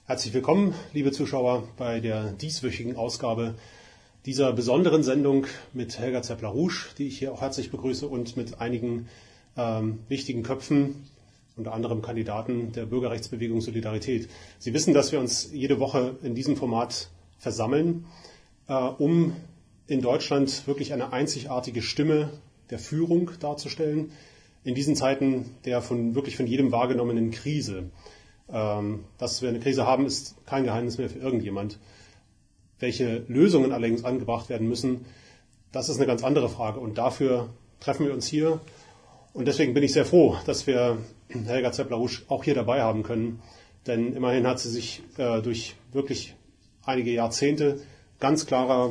Herzlich willkommen, liebe Zuschauer, bei der dieswöchigen Ausgabe dieser besonderen Sendung mit Helga Zeppler-Rousch, die ich hier auch herzlich begrüße, und mit einigen wichtigen Köpfen, unter anderem Kandidaten der Bürgerrechtsbewegung Solidarität. Sie wissen, dass wir uns jede Woche in diesem Format versammeln, um in Deutschland wirklich eine einzigartige Stimme der Führung darzustellen, in diesen Zeiten der wirklich von jedem wahrgenommenen Krise. Dass wir eine Krise haben, ist kein Geheimnis mehr für irgendjemand. Welche Lösungen allerdings angebracht werden müssen, das ist eine ganz andere Frage. Und dafür treffen wir uns hier. Und deswegen bin ich sehr froh, dass wir Helga Zeppler-Rousch auch hier dabei haben können. Denn immerhin hat sie sich durch wirklich einige Jahrzehnte ganz klarer,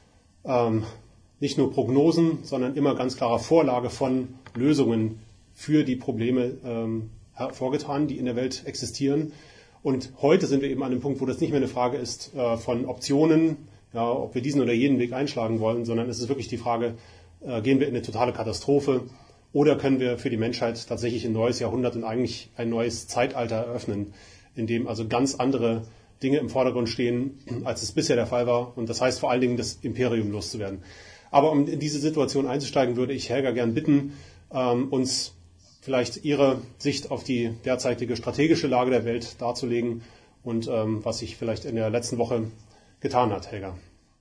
nicht nur Prognosen, sondern immer ganz klarer Vorlage von Lösungen für die Probleme hervorgetan, die in der Welt existieren. Und heute sind wir eben an dem Punkt, wo das nicht mehr eine Frage ist von Optionen, ja, ob wir diesen oder jenen Weg einschlagen wollen, sondern es ist wirklich die Frage, gehen wir in eine totale Katastrophe oder können wir für die Menschheit tatsächlich ein neues Jahrhundert und eigentlich ein neues Zeitalter eröffnen, in dem also ganz andere Dinge im Vordergrund stehen, als es bisher der Fall war. Und das heißt vor allen Dingen, das Imperium loszuwerden. Aber um in diese Situation einzusteigen, würde ich Helga gern bitten, uns vielleicht Ihre Sicht auf die derzeitige strategische Lage der Welt darzulegen und was sich vielleicht in der letzten Woche getan hat, Helga.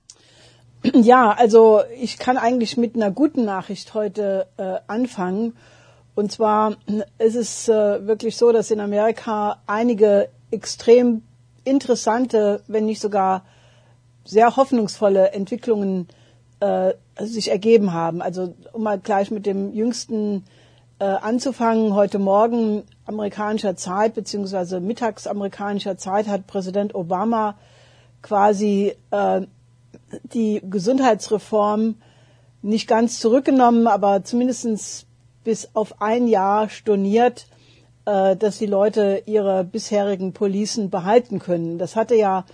Ja, also ich kann eigentlich mit einer guten Nachricht heute anfangen. Und zwar ist es wirklich so, dass in Amerika einige extrem interessante, wenn nicht sogar sehr hoffnungsvolle Entwicklungen sich ergeben haben. Also um mal gleich mit dem jüngsten anzufangen. Heute Morgen amerikanischer Zeit beziehungsweise mittags amerikanischer Zeit hat Präsident Obama quasi die Gesundheitsreform nicht ganz zurückgenommen, aber zumindest bis auf ein Jahr storniert, dass die Leute ihre bisherigen Policen behalten können. Das hatte ja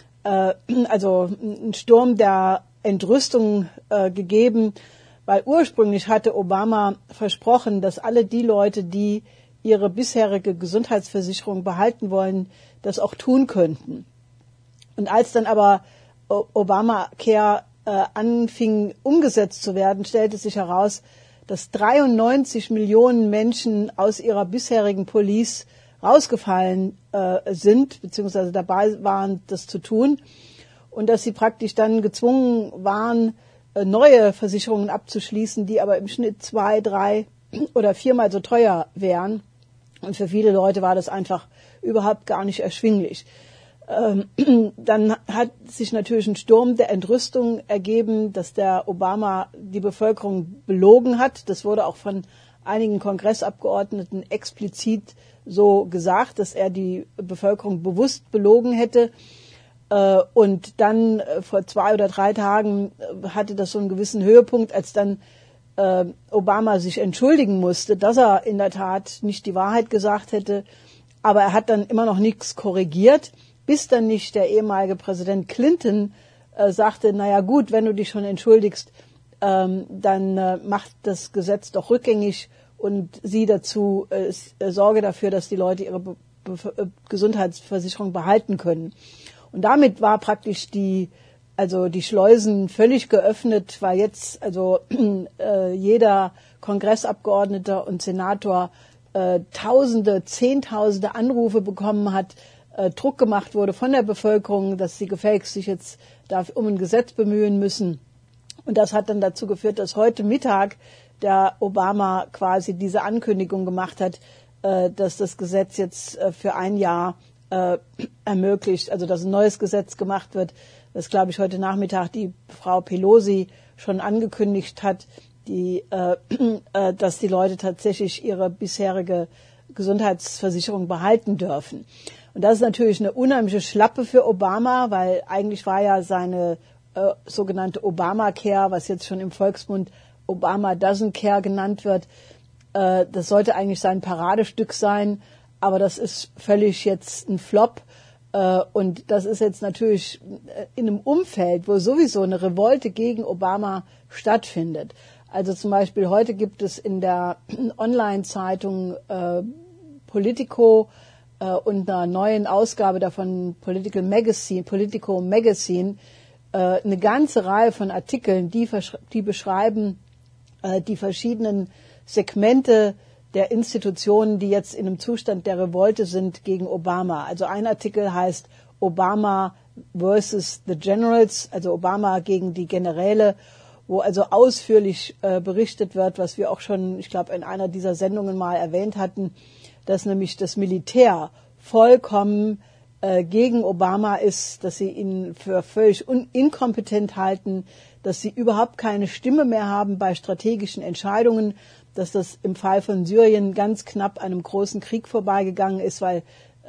also einen Sturm der Entrüstung gegeben, weil ursprünglich hatte Obama versprochen, dass alle die Leute, die ihre bisherige Gesundheitsversicherung behalten wollen, das auch tun könnten. Und als dann aber Obamacare anfing umgesetzt zu werden, stellte sich heraus, dass 93 Millionen Menschen aus ihrer bisherigen Police rausgefallen sind, beziehungsweise dabei waren, das zu tun, und dass sie praktisch dann gezwungen waren, neue Versicherungen abzuschließen, die aber im Schnitt 2, 3 oder 4-mal so teuer wären. Und für viele Leute war das einfach überhaupt gar nicht erschwinglich. Dann hat sich natürlich ein Sturm der Entrüstung ergeben, dass der Obama die Bevölkerung belogen hat. Das wurde auch von einigen Kongressabgeordneten explizit so gesagt, dass er die Bevölkerung bewusst belogen hätte. Und dann vor 2 oder 3 Tagen hatte das so einen gewissen Höhepunkt, als dann Obama sich entschuldigen musste, dass er in der Tat nicht die Wahrheit gesagt hätte. Aber er hat dann immer noch nichts korrigiert, bis dann nicht der ehemalige Präsident Clinton sagte, naja gut, wenn du dich schon entschuldigst, dann macht das Gesetz doch rückgängig und sorge dafür, dass die Leute ihre Gesundheitsversicherung behalten können. Und damit war praktisch die Schleusen völlig geöffnet, weil jetzt jeder Kongressabgeordneter und Senator Zehntausende Anrufe bekommen hat, Druck gemacht wurde von der Bevölkerung, dass sie gefälligst sich jetzt um ein Gesetz bemühen müssen. Und das hat dann dazu geführt, dass heute Mittag der Obama quasi diese Ankündigung gemacht hat, dass das Gesetz jetzt für ein Jahr ermöglicht, also dass ein neues Gesetz gemacht wird, das, glaube ich, heute Nachmittag die Frau Pelosi schon angekündigt hat, dass die Leute tatsächlich ihre bisherige Gesundheitsversicherung behalten dürfen. Und das ist natürlich eine unheimliche Schlappe für Obama, weil eigentlich war ja seine sogenannte Obamacare, was jetzt schon im Volksmund Obama Doesn't Care genannt wird, das sollte eigentlich sein Paradestück sein, aber das ist völlig jetzt ein Flop. Und das ist jetzt natürlich in einem Umfeld, wo sowieso eine Revolte gegen Obama stattfindet. Also zum Beispiel heute gibt es in der Online-Zeitung Politico und einer neuen Ausgabe davon Politico Magazine, eine ganze Reihe von Artikeln, die beschreiben die verschiedenen Segmente der Institutionen, die jetzt in einem Zustand der Revolte sind gegen Obama. Also ein Artikel heißt Obama versus the Generals, also Obama gegen die Generäle, wo also ausführlich berichtet wird, was wir auch schon, ich glaube, in einer dieser Sendungen mal erwähnt hatten, dass nämlich das Militär vollkommen gegen Obama ist, dass sie ihn für völlig inkompetent halten, dass sie überhaupt keine Stimme mehr haben bei strategischen Entscheidungen, dass das im Fall von Syrien ganz knapp einem großen Krieg vorbeigegangen ist, weil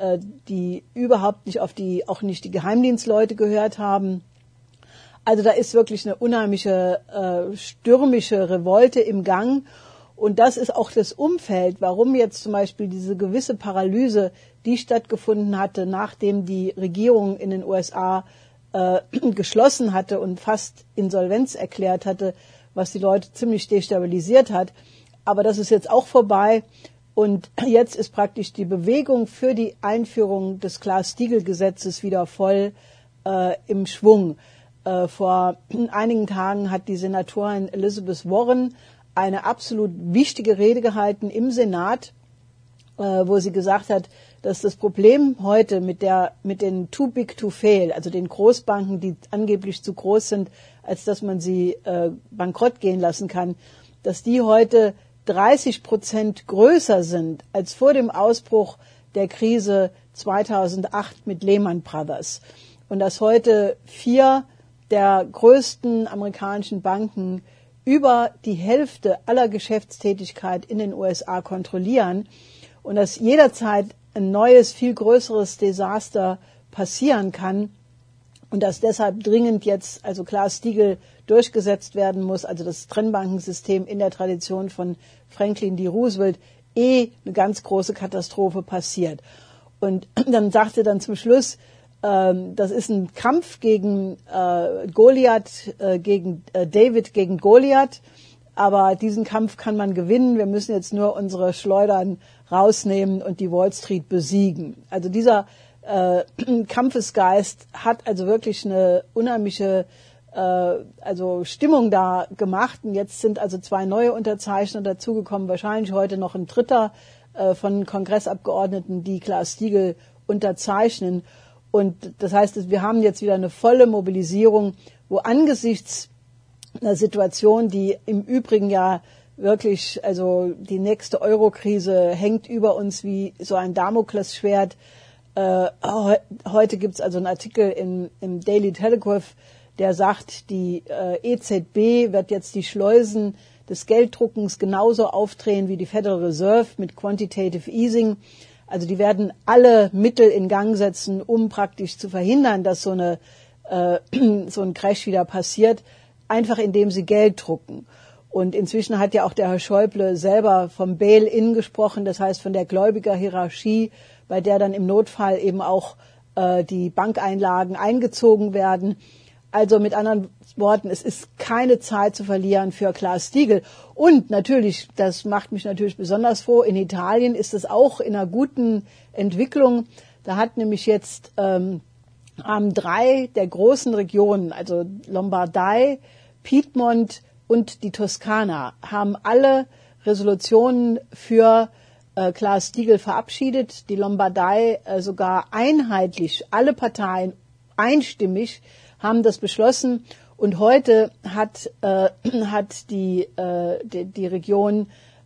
die überhaupt nicht auch nicht die Geheimdienstleute gehört haben. Also da ist wirklich eine unheimliche stürmische Revolte im Gang. Und das ist auch das Umfeld, warum jetzt zum Beispiel diese gewisse Paralyse, die stattgefunden hatte, nachdem die Regierung in den USA geschlossen hatte und fast Insolvenz erklärt hatte, was die Leute ziemlich destabilisiert hat. Aber das ist jetzt auch vorbei. Und jetzt ist praktisch die Bewegung für die Einführung des Glass-Steagall-Gesetzes wieder voll im Schwung. Vor einigen Tagen hat die Senatorin Elizabeth Warren eine absolut wichtige Rede gehalten im Senat, wo sie gesagt hat, dass das Problem heute mit den too big to fail, also den Großbanken, die angeblich zu groß sind, als dass man sie bankrott gehen lassen kann, dass die heute 30% größer sind als vor dem Ausbruch der Krise 2008 mit Lehman Brothers. Und dass heute 4 der größten amerikanischen Banken über die Hälfte aller Geschäftstätigkeit in den USA kontrollieren und dass jederzeit ein neues, viel größeres Desaster passieren kann und dass deshalb dringend jetzt also Glass-Steagall durchgesetzt werden muss, also das Trennbankensystem in der Tradition von Franklin D. Roosevelt, eine ganz große Katastrophe passiert. Und dann sagte dann zum Schluss, das ist ein Kampf gegen Goliath, gegen David gegen Goliath, aber diesen Kampf kann man gewinnen. Wir müssen jetzt nur unsere Schleudern rausnehmen und die Wall Street besiegen. Also dieser Kampfesgeist hat also wirklich eine unheimliche Stimmung da gemacht. Und jetzt sind also 2 neue Unterzeichner dazugekommen, wahrscheinlich heute noch ein 3. Von Kongressabgeordneten, die Glass-Steagall unterzeichnen. Und das heißt, wir haben jetzt wieder eine volle Mobilisierung, wo angesichts einer Situation, die im Übrigen ja wirklich, also die nächste Euro-Krise hängt über uns wie so ein Damoklesschwert. Heute gibt es also einen Artikel im Daily Telegraph, der sagt, die EZB wird jetzt die Schleusen des Gelddruckens genauso aufdrehen wie die Federal Reserve mit Quantitative Easing. Also die werden alle Mittel in Gang setzen, um praktisch zu verhindern, dass so ein Crash wieder passiert, einfach indem sie Geld drucken. Und inzwischen hat ja auch der Herr Schäuble selber vom Bail-in gesprochen, das heißt von der Gläubigerhierarchie, bei der dann im Notfall eben auch die Bankeinlagen eingezogen werden. Also mit anderen Worten, es ist keine Zeit zu verlieren für Glass-Steagall. Und natürlich, das macht mich natürlich besonders froh, in Italien ist es auch in einer guten Entwicklung. Da hat nämlich jetzt haben 3 der großen Regionen, also Lombardei, Piedmont und die Toskana, haben alle Resolutionen für Glass-Steagall verabschiedet. Die Lombardei sogar einheitlich, alle Parteien einstimmig haben das beschlossen. Und heute hat die Region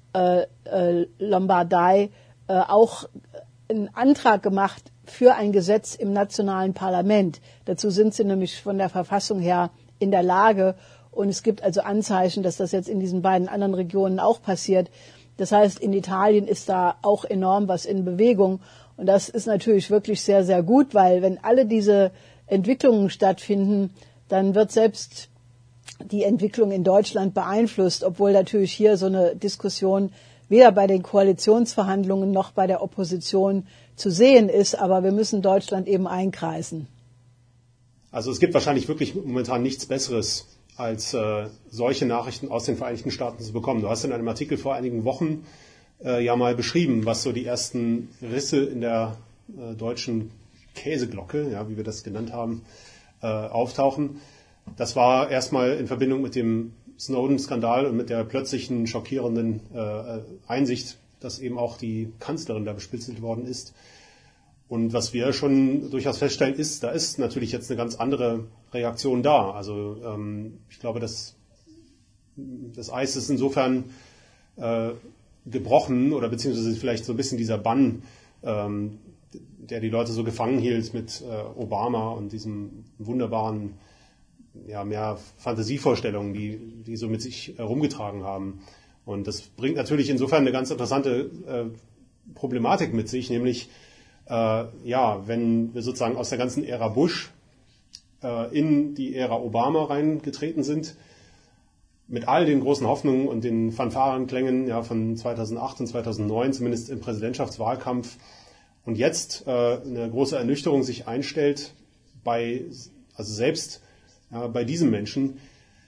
Lombardei auch einen Antrag gemacht für ein Gesetz im nationalen Parlament. Dazu sind sie nämlich von der Verfassung her in der Lage. Und es gibt also Anzeichen, dass das jetzt in diesen beiden anderen Regionen auch passiert. Das heißt, in Italien ist da auch enorm was in Bewegung. Und das ist natürlich wirklich sehr, sehr gut, weil wenn alle diese Entwicklungen stattfinden, dann wird selbst die Entwicklung in Deutschland beeinflusst, obwohl natürlich hier so eine Diskussion weder bei den Koalitionsverhandlungen noch bei der Opposition zu sehen ist. Aber wir müssen Deutschland eben einkreisen. Also es gibt wahrscheinlich wirklich momentan nichts Besseres, als solche Nachrichten aus den Vereinigten Staaten zu bekommen. Du hast in einem Artikel vor einigen Wochen ja mal beschrieben, was so die ersten Risse in der deutschen Käseglocke, ja, wie wir das genannt haben, auftauchen. Das war erstmal in Verbindung mit dem Snowden-Skandal und mit der plötzlichen schockierenden Einsicht, dass eben auch die Kanzlerin da bespitzelt worden ist. Und was wir schon durchaus feststellen ist, da ist natürlich jetzt eine ganz andere Reaktion da. Also ich glaube, das Eis ist insofern gebrochen oder beziehungsweise vielleicht so ein bisschen dieser Bann, der die Leute so gefangen hielt mit Obama und diesem wunderbaren, ja, mehr Fantasievorstellungen, die so mit sich herumgetragen haben. Und das bringt natürlich insofern eine ganz interessante Problematik mit sich, nämlich wenn wir sozusagen aus der ganzen Ära Bush in die Ära Obama reingetreten sind, mit all den großen Hoffnungen und den Fanfarenklängen von 2008 und 2009, zumindest im Präsidentschaftswahlkampf, und jetzt eine große Ernüchterung sich einstellt selbst bei diesem Menschen.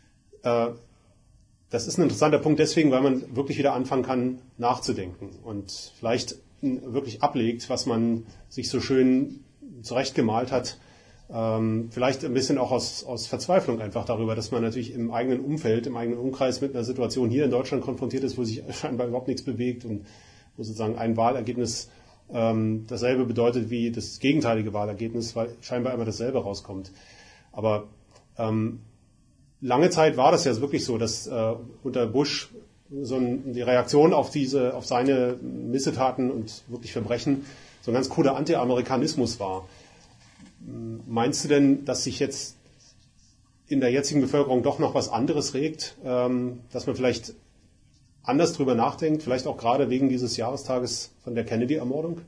Das ist ein interessanter Punkt deswegen, weil man wirklich wieder anfangen kann nachzudenken und vielleicht wirklich ablegt, was man sich so schön zurechtgemalt hat. Vielleicht ein bisschen auch aus Verzweiflung einfach darüber, dass man natürlich im eigenen Umfeld, im eigenen Umkreis mit einer Situation hier in Deutschland konfrontiert ist, wo sich scheinbar überhaupt nichts bewegt und wo sozusagen ein Wahlergebnis dasselbe bedeutet wie das gegenteilige Wahlergebnis, weil scheinbar immer dasselbe rauskommt. Aber lange Zeit war das ja wirklich so, dass unter Bush die Reaktion auf seine Missetaten und wirklich Verbrechen so ein ganz cooler Anti-Amerikanismus war. Meinst du denn, dass sich jetzt in der jetzigen Bevölkerung doch noch was anderes regt, dass man vielleicht anders drüber nachdenkt, vielleicht auch gerade wegen dieses Jahrestages von der Kennedy-Ermordung?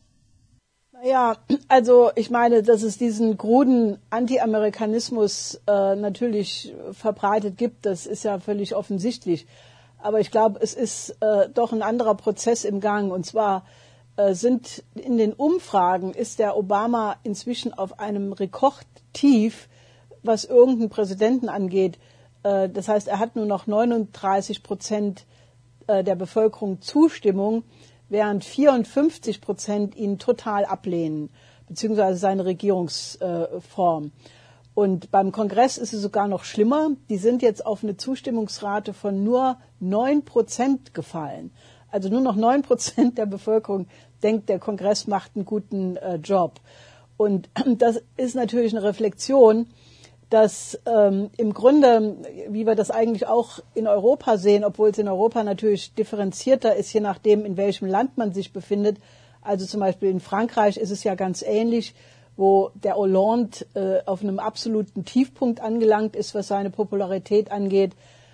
Ja, also ich meine, dass es diesen kruden Anti-Amerikanismus natürlich verbreitet gibt, das ist ja völlig offensichtlich. Aber ich glaube, es ist doch ein anderer Prozess im Gang. Und zwar sind in den Umfragen ist der Obama inzwischen auf einem Rekordtief, was irgendeinen Präsidenten angeht. Das heißt, er hat nur noch 39% der Bevölkerung Zustimmung, während 54% ihn total ablehnen, beziehungsweise seine Regierungsform. Und beim Kongress ist es sogar noch schlimmer. Die sind jetzt auf eine Zustimmungsrate von nur 9% gefallen. Also nur noch 9% der Bevölkerung denkt, der Kongress macht einen guten Job. Und das ist natürlich eine Reflexion, dass im Grunde, wie wir das eigentlich auch in Europa sehen, obwohl es in Europa natürlich differenzierter ist, je nachdem, in welchem Land man sich befindet. Also zum Beispiel in Frankreich ist es ja ganz ähnlich, wo der Hollande auf einem absoluten Tiefpunkt angelangt ist, was seine Popularität angeht.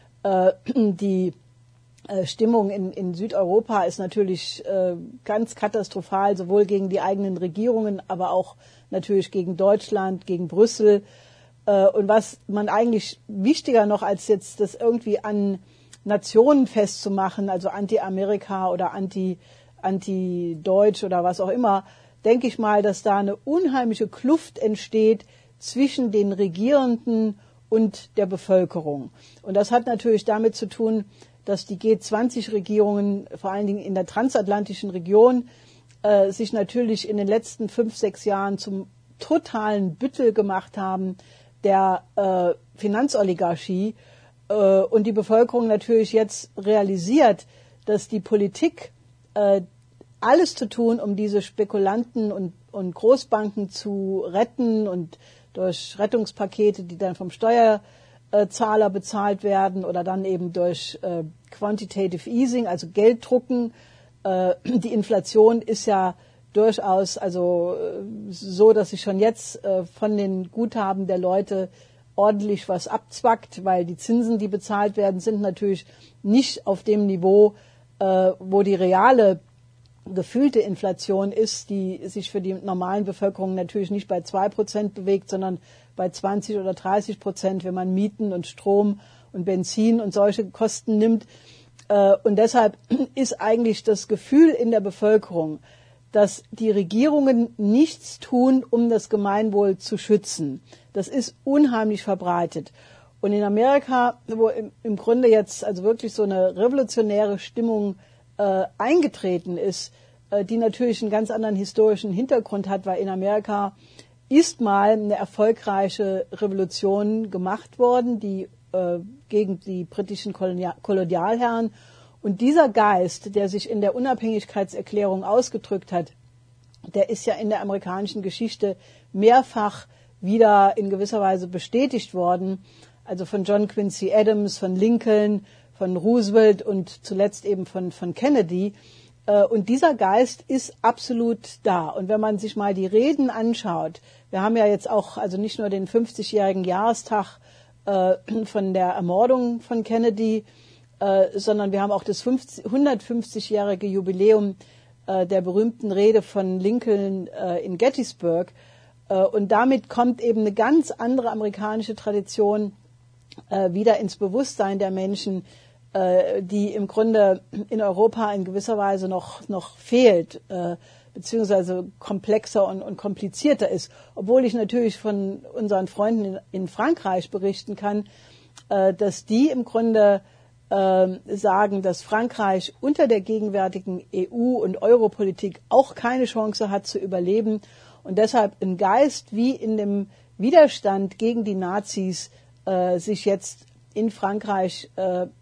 Die Stimmung in Südeuropa ist natürlich ganz katastrophal, sowohl gegen die eigenen Regierungen, aber auch natürlich gegen Deutschland, gegen Brüssel. Und was man eigentlich wichtiger noch als jetzt das irgendwie an Nationen festzumachen, also Anti-Amerika oder Anti-Deutsch oder was auch immer, denke ich mal, dass da eine unheimliche Kluft entsteht zwischen den Regierenden und der Bevölkerung. Und das hat natürlich damit zu tun, dass die G20-Regierungen, vor allen Dingen in der transatlantischen Region, sich natürlich in den letzten 5, 6 Jahren zum totalen Büttel gemacht haben der Finanzoligarchie und die Bevölkerung natürlich jetzt realisiert, dass die Politik alles zu tun, um diese Spekulanten und Großbanken zu retten und durch Rettungspakete, die dann vom Steuerzahler bezahlt werden oder dann eben durch Quantitative Easing, also Gelddrucken. Die Inflation ist ja durchaus so, dass sich schon jetzt von den Guthaben der Leute ordentlich was abzwackt, weil die Zinsen, die bezahlt werden, sind natürlich nicht auf dem Niveau, wo die reale gefühlte Inflation ist, die sich für die normalen Bevölkerung natürlich nicht bei 2% bewegt, sondern bei 20 oder 30%, wenn man Mieten und Strom und Benzin und solche Kosten nimmt. Und deshalb ist eigentlich das Gefühl in der Bevölkerung, dass die Regierungen nichts tun, um das Gemeinwohl zu schützen. Das ist unheimlich verbreitet. Und in Amerika, wo im Grunde jetzt also wirklich so eine revolutionäre Stimmung eingetreten ist, die natürlich einen ganz anderen historischen Hintergrund hat, weil in Amerika ist mal eine erfolgreiche Revolution gemacht worden, die gegen die britischen Kolonialherren. Und dieser Geist, der sich in der Unabhängigkeitserklärung ausgedrückt hat, der ist ja in der amerikanischen Geschichte mehrfach wieder in gewisser Weise bestätigt worden. Also von John Quincy Adams, von Lincoln, von Roosevelt und zuletzt eben von Kennedy. Und dieser Geist ist absolut da. Und wenn man sich mal die Reden anschaut, wir haben ja jetzt auch also nicht nur den 50-jährigen Jahrestag von der Ermordung von Kennedy, sondern wir haben auch das 150-jährige Jubiläum der berühmten Rede von Lincoln in Gettysburg. Und damit kommt eben eine ganz andere amerikanische Tradition wieder ins Bewusstsein der Menschen, die im Grunde in Europa in gewisser Weise noch fehlt, beziehungsweise komplexer und komplizierter ist. Obwohl ich natürlich von unseren Freunden in Frankreich berichten kann, dass die im Grunde sagen, dass Frankreich unter der gegenwärtigen EU- und Europolitik auch keine Chance hat zu überleben und deshalb ein Geist wie in dem Widerstand gegen die Nazis sich jetzt in Frankreich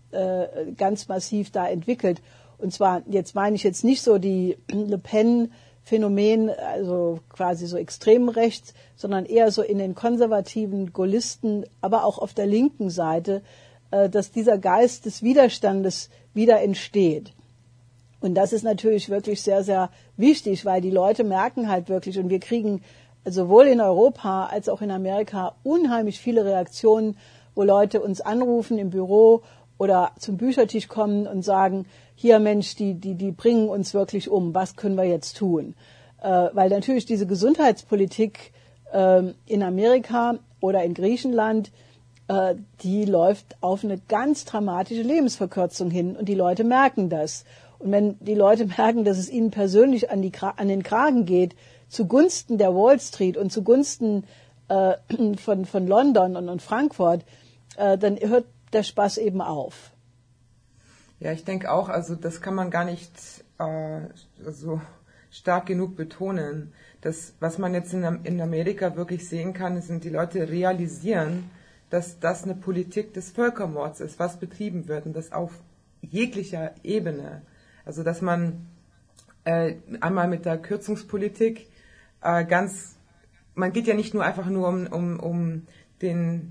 ganz massiv da entwickelt. Und zwar, jetzt meine ich jetzt nicht so die Le Pen-Phänomen, also quasi so extrem rechts, sondern eher so in den konservativen Gaullisten, aber auch auf der linken Seite, dass dieser Geist des Widerstandes wieder entsteht. Und das ist natürlich wirklich sehr, sehr wichtig, weil die Leute merken halt wirklich, und wir kriegen sowohl in Europa als auch in Amerika unheimlich viele Reaktionen, wo Leute uns anrufen im Büro oder zum Büchertisch kommen und sagen, hier Mensch, die bringen uns wirklich um, was können wir jetzt tun? Weil natürlich diese Gesundheitspolitik in Amerika oder in Griechenland, die läuft auf eine ganz dramatische Lebensverkürzung hin und die Leute merken das. Und wenn die Leute merken, dass es ihnen persönlich an den Kragen geht, zugunsten der Wall Street und zugunsten von London und Frankfurt, dann hört der Spaß eben auf. Ja, ich denke auch, also das kann man gar nicht so stark genug betonen. Das, was man jetzt in Amerika wirklich sehen kann, sind die Leute realisieren, dass das eine Politik des Völkermords ist, was betrieben wird und das auf jeglicher Ebene. Also dass man einmal mit der Kürzungspolitik man geht ja nicht nur einfach nur um den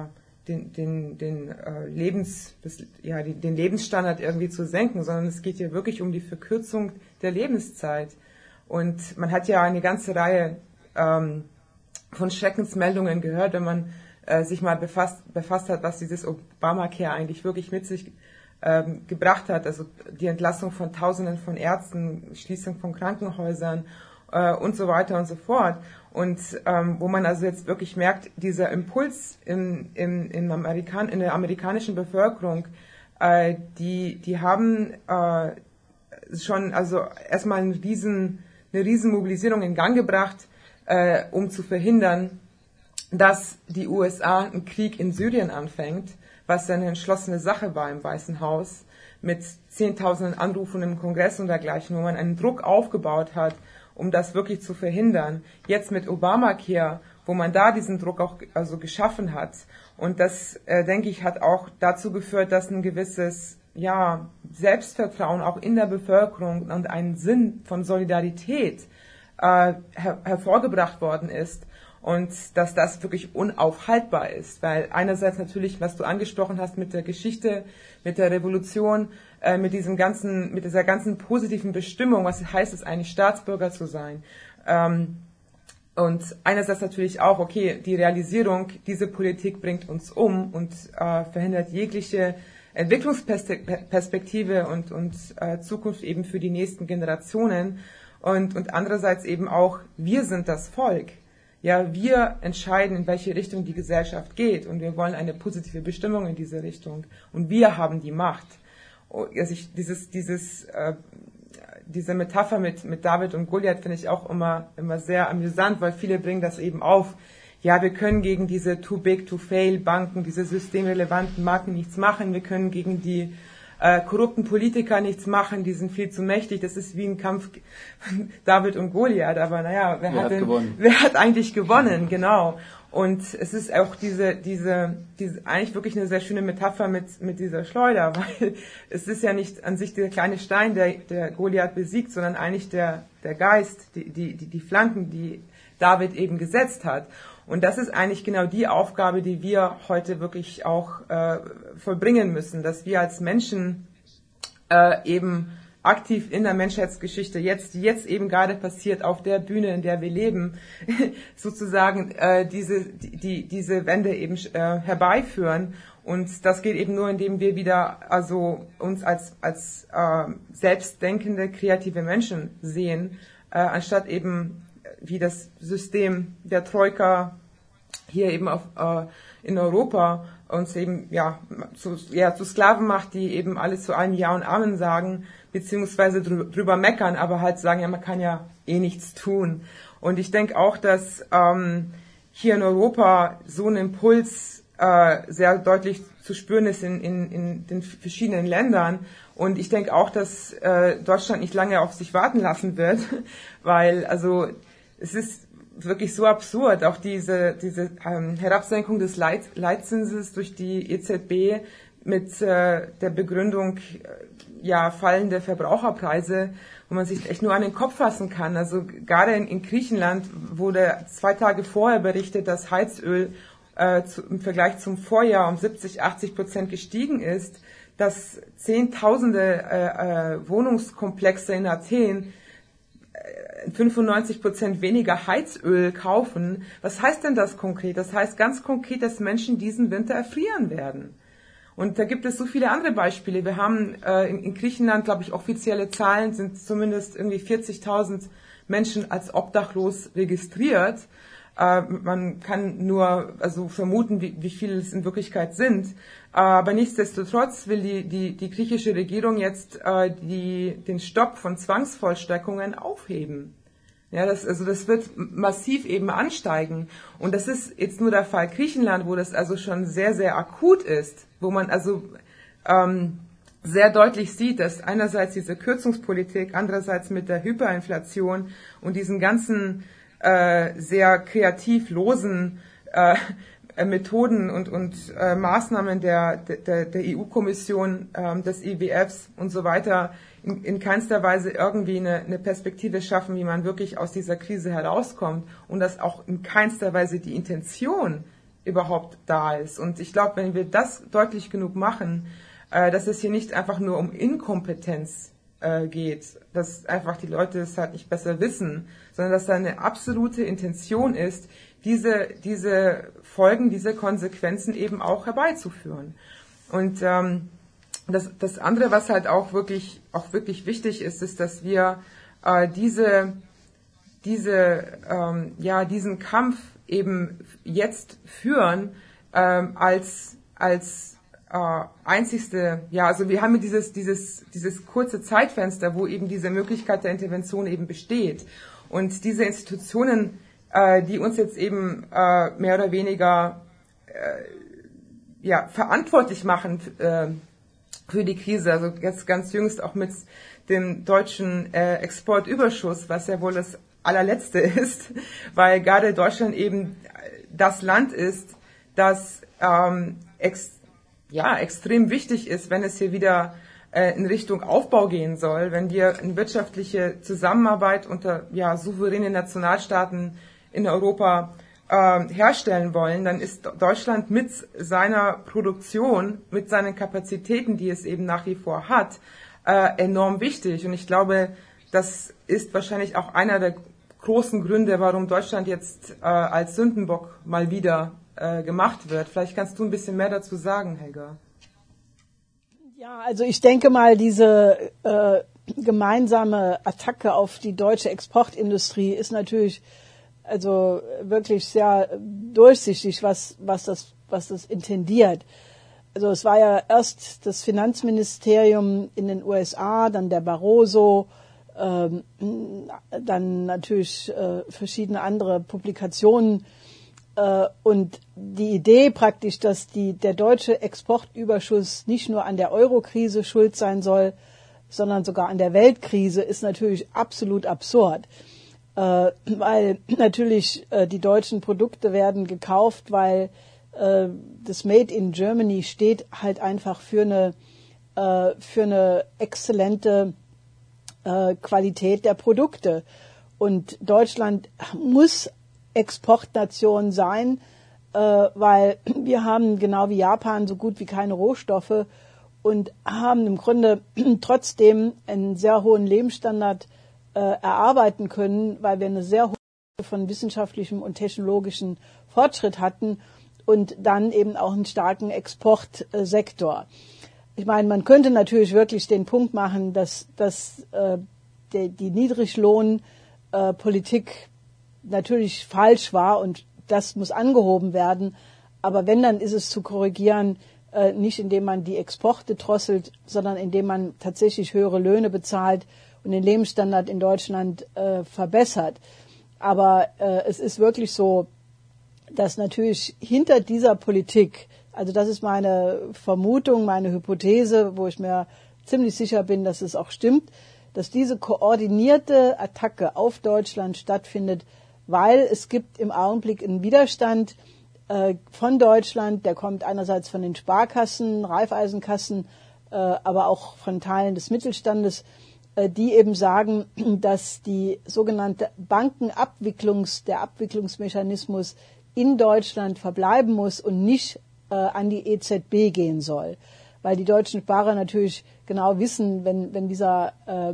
Lebensstandard irgendwie zu senken, sondern es geht ja wirklich um die Verkürzung der Lebenszeit. Und man hat ja eine ganze Reihe von Schreckensmeldungen gehört, wenn man sich mal befasst hat, was dieses Obamacare eigentlich wirklich mit sich gebracht hat. Also die Entlassung von Tausenden von Ärzten, Schließung von Krankenhäusern und so weiter und so fort. Und wo man also jetzt wirklich merkt, dieser Impuls in der amerikanischen Bevölkerung, die haben schon also erstmal eine riesen Mobilisierung in Gang gebracht, um zu verhindern, dass die USA einen Krieg in Syrien anfängt, was eine entschlossene Sache war im Weißen Haus, mit Zehntausenden Anrufen im Kongress und dergleichen, wo man einen Druck aufgebaut hat, um das wirklich zu verhindern. Jetzt mit Obamacare, wo man da diesen Druck auch also geschaffen hat. Und das, denke ich, hat auch dazu geführt, dass ein gewisses Selbstvertrauen auch in der Bevölkerung und ein Sinn von Solidarität hervorgebracht worden ist. Und dass das wirklich unaufhaltbar ist, weil einerseits natürlich, was du angesprochen hast mit der Geschichte, mit der Revolution, mit dieser ganzen positiven Bestimmung, was heißt es eigentlich, Staatsbürger zu sein. Und einerseits natürlich auch, okay, die Realisierung, diese Politik bringt uns um und verhindert jegliche Entwicklungsperspektive und Zukunft eben für die nächsten Generationen. Und andererseits eben auch, wir sind das Volk. Ja, wir entscheiden, in welche Richtung die Gesellschaft geht und wir wollen eine positive Bestimmung in diese Richtung und wir haben die Macht. Also diese Metapher mit David und Goliath finde ich auch immer sehr amüsant, weil viele bringen das eben auf. Ja, wir können gegen diese Too-Big-to-Fail Banken, diese systemrelevanten Marken nichts machen. Wir können gegen die korrupten Politiker nichts machen, die sind viel zu mächtig. Das ist wie ein Kampf David und Goliath. Aber naja, wer hat eigentlich gewonnen? Genau. Und es ist auch diese eigentlich wirklich eine sehr schöne Metapher mit dieser Schleuder, weil es ist ja nicht an sich der kleine Stein, der Goliath besiegt, sondern eigentlich der Geist, die Flanken, die David eben gesetzt hat. Und das ist eigentlich genau die Aufgabe, die wir heute wirklich auch vollbringen müssen, dass wir als Menschen eben aktiv in der Menschheitsgeschichte, die jetzt eben gerade passiert, auf der Bühne, in der wir leben, sozusagen diese Wende eben herbeiführen. Und das geht eben nur, indem wir wieder uns als selbstdenkende, kreative Menschen sehen, anstatt eben wie das System der Troika hier eben in Europa uns eben zu Sklaven macht, die eben alle zu allem Ja und Amen sagen, beziehungsweise drüber meckern, aber halt sagen, ja, man kann ja eh nichts tun. Und ich denke auch, dass hier in Europa so ein Impuls sehr deutlich zu spüren ist in den verschiedenen Ländern. Und ich denke auch, dass Deutschland nicht lange auf sich warten lassen wird, weil es ist wirklich so absurd, auch diese Herabsenkung des Leitzinses durch die EZB mit der Begründung fallende Verbraucherpreise, wo man sich echt nur an den Kopf fassen kann. Also gerade in Griechenland wurde 2 Tage vorher berichtet, dass Heizöl im Vergleich zum Vorjahr um 70-80% gestiegen ist, dass Zehntausende Wohnungskomplexe in Athen 95% weniger Heizöl kaufen. Was heißt denn das konkret? Das heißt ganz konkret, dass Menschen diesen Winter erfrieren werden. Und da gibt es so viele andere Beispiele. Wir haben in Griechenland, glaube ich, offizielle Zahlen sind zumindest irgendwie 40.000 Menschen als obdachlos registriert. Man kann nur vermuten, wie viele es in Wirklichkeit sind. Aber nichtsdestotrotz will die griechische Regierung jetzt den Stopp von Zwangsvollstreckungen aufheben. Ja, das wird massiv eben ansteigen. Und das ist jetzt nur der Fall Griechenland, wo das schon sehr, sehr akut ist, wo man sehr deutlich sieht, dass einerseits diese Kürzungspolitik, andererseits mit der Hyperinflation und diesen ganzen sehr kreativ losen Methoden und Maßnahmen der EU-Kommission, des IWFs und so weiter in keinster Weise irgendwie eine Perspektive schaffen, wie man wirklich aus dieser Krise herauskommt und dass auch in keinster Weise die Intention überhaupt da ist. Und ich glaube, wenn wir das deutlich genug machen, dass es hier nicht einfach nur um Inkompetenz geht, dass einfach die Leute es halt nicht besser wissen, sondern dass da eine absolute Intention ist, diese Folgen, diese Konsequenzen eben auch herbeizuführen. Und das andere, was halt auch wirklich wichtig ist, ist, dass wir diesen Kampf eben jetzt führen als einzigste, wir haben dieses kurze Zeitfenster, wo eben diese Möglichkeit der Intervention eben besteht. Und diese Institutionen, die uns jetzt eben mehr oder weniger verantwortlich machen für die Krise, also jetzt ganz jüngst auch mit dem deutschen Exportüberschuss, was ja wohl das allerletzte ist, weil gerade Deutschland eben das Land ist, das extrem wichtig ist, wenn es hier wieder in Richtung Aufbau gehen soll, wenn wir eine wirtschaftliche Zusammenarbeit unter souveränen Nationalstaaten in Europa herstellen wollen, dann ist Deutschland mit seiner Produktion, mit seinen Kapazitäten, die es eben nach wie vor hat, enorm wichtig. Und ich glaube, das ist wahrscheinlich auch einer der großen Gründe, warum Deutschland jetzt als Sündenbock mal wieder gemacht wird. Vielleicht kannst du ein bisschen mehr dazu sagen, Helga. Ja, also ich denke mal, diese gemeinsame Attacke auf die deutsche Exportindustrie ist natürlich also wirklich sehr durchsichtig, was das intendiert. Also es war ja erst das Finanzministerium in den USA, dann der Barroso, dann natürlich verschiedene andere Publikationen, Und die Idee praktisch, dass der deutsche Exportüberschuss nicht nur an der Eurokrise schuld sein soll, sondern sogar an der Weltkrise, ist natürlich absolut absurd. Weil natürlich die deutschen Produkte werden gekauft, weil das Made in Germany steht halt einfach für eine exzellente Qualität der Produkte. Und Deutschland muss Exportnation sein, weil wir haben genau wie Japan so gut wie keine Rohstoffe und haben im Grunde trotzdem einen sehr hohen Lebensstandard erarbeiten können, weil wir eine sehr hohe von wissenschaftlichem und technologischen Fortschritt hatten und dann eben auch einen starken Exportsektor. Ich meine, man könnte natürlich wirklich den Punkt machen, dass die Niedriglohnpolitik natürlich falsch war und das muss angehoben werden. Aber wenn, dann ist es zu korrigieren, nicht indem man die Exporte drosselt, sondern indem man tatsächlich höhere Löhne bezahlt und den Lebensstandard in Deutschland verbessert. Aber es ist wirklich so, dass natürlich hinter dieser Politik, also das ist meine Vermutung, meine Hypothese, wo ich mir ziemlich sicher bin, dass es auch stimmt, dass diese koordinierte Attacke auf Deutschland stattfindet, weil es gibt im Augenblick einen Widerstand von Deutschland, der kommt einerseits von den Sparkassen, Raiffeisenkassen, aber auch von Teilen des Mittelstandes, die eben sagen, dass die sogenannte der Abwicklungsmechanismus in Deutschland verbleiben muss und nicht an die EZB gehen soll. Weil die deutschen Sparer natürlich genau wissen, wenn dieser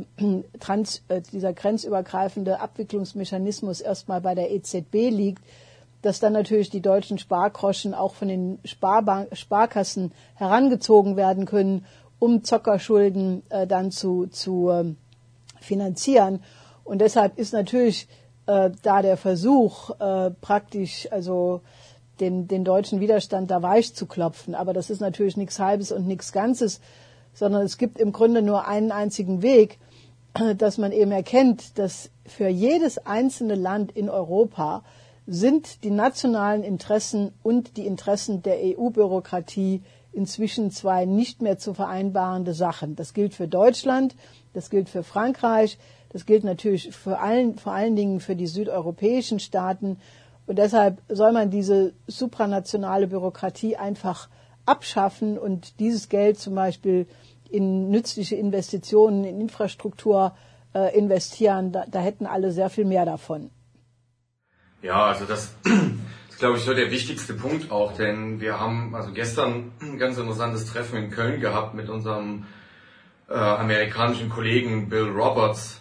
grenzübergreifende Abwicklungsmechanismus erstmal bei der EZB liegt, dass dann natürlich die deutschen Spargroschen auch von den Sparkassen herangezogen werden können, um Zockerschulden dann zu finanzieren. Und deshalb ist natürlich da der Versuch, praktisch also den deutschen Widerstand da weich zu klopfen. Aber das ist natürlich nichts Halbes und nichts Ganzes, sondern es gibt im Grunde nur einen einzigen Weg, dass man eben erkennt, dass für jedes einzelne Land in Europa sind die nationalen Interessen und die Interessen der EU-Bürokratie inzwischen zwei nicht mehr zu vereinbarende Sachen. Das gilt für Deutschland, das gilt für Frankreich, das gilt natürlich vor allen Dingen für die südeuropäischen Staaten. Und deshalb soll man diese supranationale Bürokratie einfach abschaffen und dieses Geld zum Beispiel in nützliche Investitionen, in Infrastruktur investieren. Da hätten alle sehr viel mehr davon. Ja, also das ist, glaube ich, so der wichtigste Punkt auch, denn wir haben also gestern ein ganz interessantes Treffen in Köln gehabt mit unserem amerikanischen Kollegen Bill Roberts,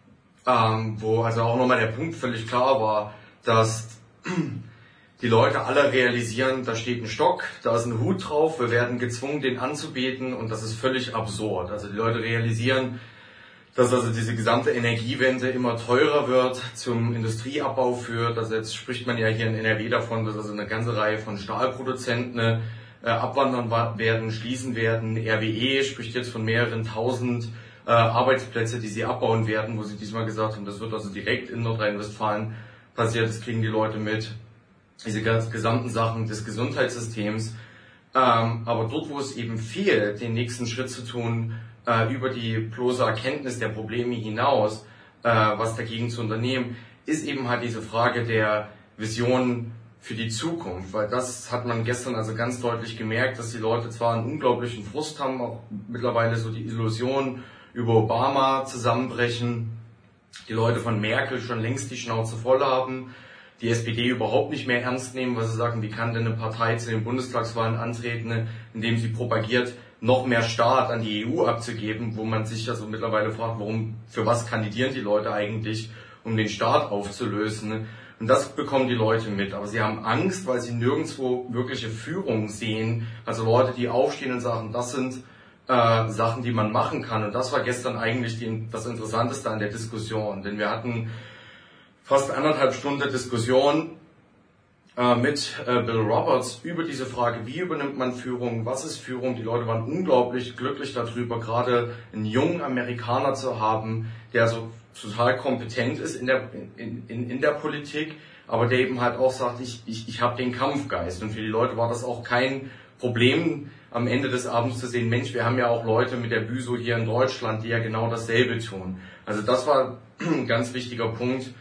wo also auch nochmal der Punkt völlig klar war, dass die Leute alle realisieren, da steht ein Stock, da ist ein Hut drauf, wir werden gezwungen, den anzubeten und das ist völlig absurd. Also die Leute realisieren, dass also diese gesamte Energiewende immer teurer wird, zum Industrieabbau führt. Also jetzt spricht man ja hier in NRW davon, dass also eine ganze Reihe von Stahlproduzenten abwandern werden, schließen werden. RWE spricht jetzt von mehreren tausend Arbeitsplätze, die sie abbauen werden, wo sie diesmal gesagt haben, das wird also direkt in Nordrhein-Westfalen passiert, das kriegen die Leute mit. Diese gesamten Sachen des Gesundheitssystems. Aber dort, wo es eben fehlt, den nächsten Schritt zu tun, über die bloße Erkenntnis der Probleme hinaus, was dagegen zu unternehmen, ist eben halt diese Frage der Vision für die Zukunft, weil das hat man gestern also ganz deutlich gemerkt, dass die Leute zwar einen unglaublichen Frust haben, auch mittlerweile so die Illusion über Obama zusammenbrechen, die Leute von Merkel schon längst die Schnauze voll haben, die SPD überhaupt nicht mehr ernst nehmen, weil sie sagen, wie kann denn eine Partei zu den Bundestagswahlen antreten, indem sie propagiert, noch mehr Staat an die EU abzugeben, wo man sich also mittlerweile fragt, für was kandidieren die Leute eigentlich, um den Staat aufzulösen. Und das bekommen die Leute mit. Aber sie haben Angst, weil sie nirgendwo wirkliche Führung sehen. Also Leute, die aufstehen und sagen, das sind Sachen, die man machen kann. Und das war gestern eigentlich das Interessanteste an der Diskussion. Denn wir hatten fast 1,5 Stunden Diskussion mit Bill Roberts über diese Frage, wie übernimmt man Führung, was ist Führung. Die Leute waren unglaublich glücklich darüber, gerade einen jungen Amerikaner zu haben, der so total kompetent ist in der Politik, aber der eben halt auch sagt, ich habe den Kampfgeist. Und für die Leute war das auch kein Problem, am Ende des Abends zu sehen, Mensch, wir haben ja auch Leute mit der Büso hier in Deutschland, die ja genau dasselbe tun. Also das war ein ganz wichtiger Punkt,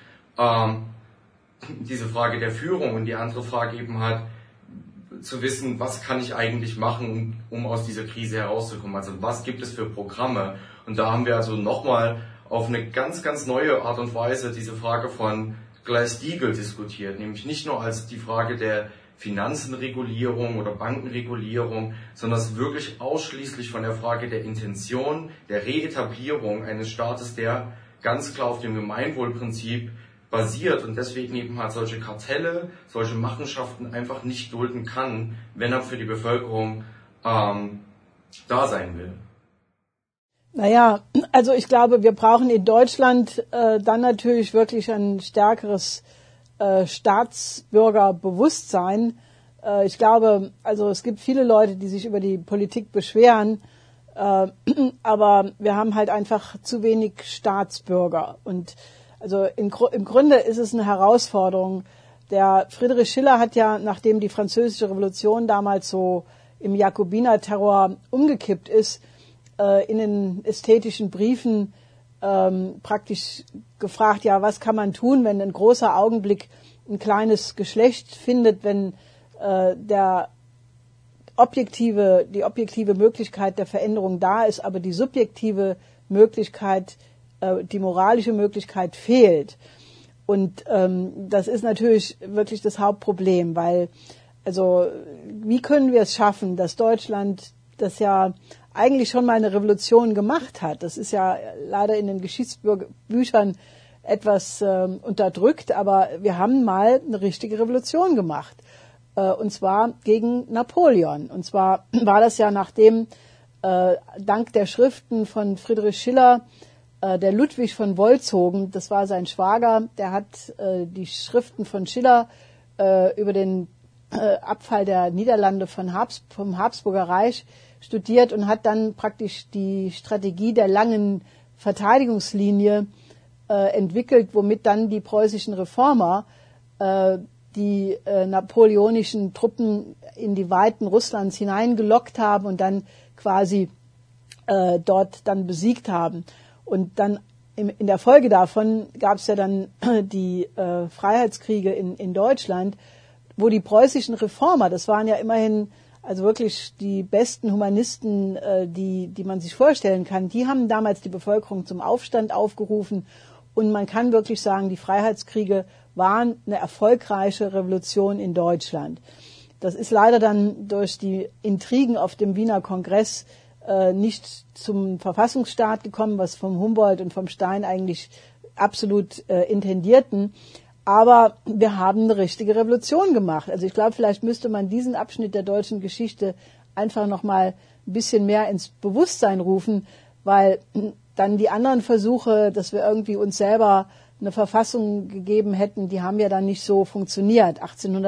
diese Frage der Führung, und die andere Frage eben halt zu wissen, was kann ich eigentlich machen, um aus dieser Krise herauszukommen. Also was gibt es für Programme? Und da haben wir also nochmal auf eine ganz, ganz neue Art und Weise diese Frage von Glass-Steagall diskutiert, nämlich nicht nur als die Frage der Finanzenregulierung oder Bankenregulierung, sondern es wirklich ausschließlich von der Frage der Intention, der Reetablierung eines Staates, der ganz klar auf dem Gemeinwohlprinzip basiert und deswegen eben halt solche Kartelle, solche Machenschaften einfach nicht dulden kann, wenn er für die Bevölkerung da sein will. Naja, also ich glaube, wir brauchen in Deutschland dann natürlich wirklich ein stärkeres Staatsbürgerbewusstsein. Ich glaube, also es gibt viele Leute, die sich über die Politik beschweren, aber wir haben halt einfach zu wenig Staatsbürger. Und also im Grunde ist es eine Herausforderung. Der Friedrich Schiller hat ja, nachdem die Französische Revolution damals so im Jakobinerterror umgekippt ist, in den ästhetischen Briefen praktisch gefragt, ja, was kann man tun, wenn ein großer Augenblick ein kleines Geschlecht findet, wenn die objektive Möglichkeit der Veränderung da ist, aber die subjektive Möglichkeit, die moralische Möglichkeit fehlt. Und das ist natürlich wirklich das Hauptproblem, weil, also, wie können wir es schaffen, dass Deutschland, das ja eigentlich schon mal eine Revolution gemacht hat, das ist ja leider in den Geschichtsbüchern etwas unterdrückt, aber wir haben mal eine richtige Revolution gemacht. Und zwar gegen Napoleon. Und zwar war das ja nachdem, dank der Schriften von Friedrich Schiller, der Ludwig von Wolzogen, das war sein Schwager, der hat die Schriften von Schiller über den Abfall der Niederlande vom Habsburger Reich studiert und hat dann praktisch die Strategie der langen Verteidigungslinie entwickelt, womit dann die preußischen Reformer die napoleonischen Truppen in die Weiten Russlands hineingelockt haben und dann quasi dort dann besiegt haben. Und dann in der Folge davon gab es ja dann die Freiheitskriege in Deutschland, wo die preußischen Reformer, das waren ja immerhin also wirklich die besten Humanisten, die man sich vorstellen kann, die haben damals die Bevölkerung zum Aufstand aufgerufen. Und man kann wirklich sagen, die Freiheitskriege waren eine erfolgreiche Revolution in Deutschland. Das ist leider dann durch die Intrigen auf dem Wiener Kongress nicht zum Verfassungsstaat gekommen, was vom Humboldt und vom Stein eigentlich absolut intendierten. Aber wir haben eine richtige Revolution gemacht. Also ich glaube, vielleicht müsste man diesen Abschnitt der deutschen Geschichte einfach noch mal ein bisschen mehr ins Bewusstsein rufen, weil dann die anderen Versuche, dass wir irgendwie uns selber eine Verfassung gegeben hätten, die haben ja dann nicht so funktioniert.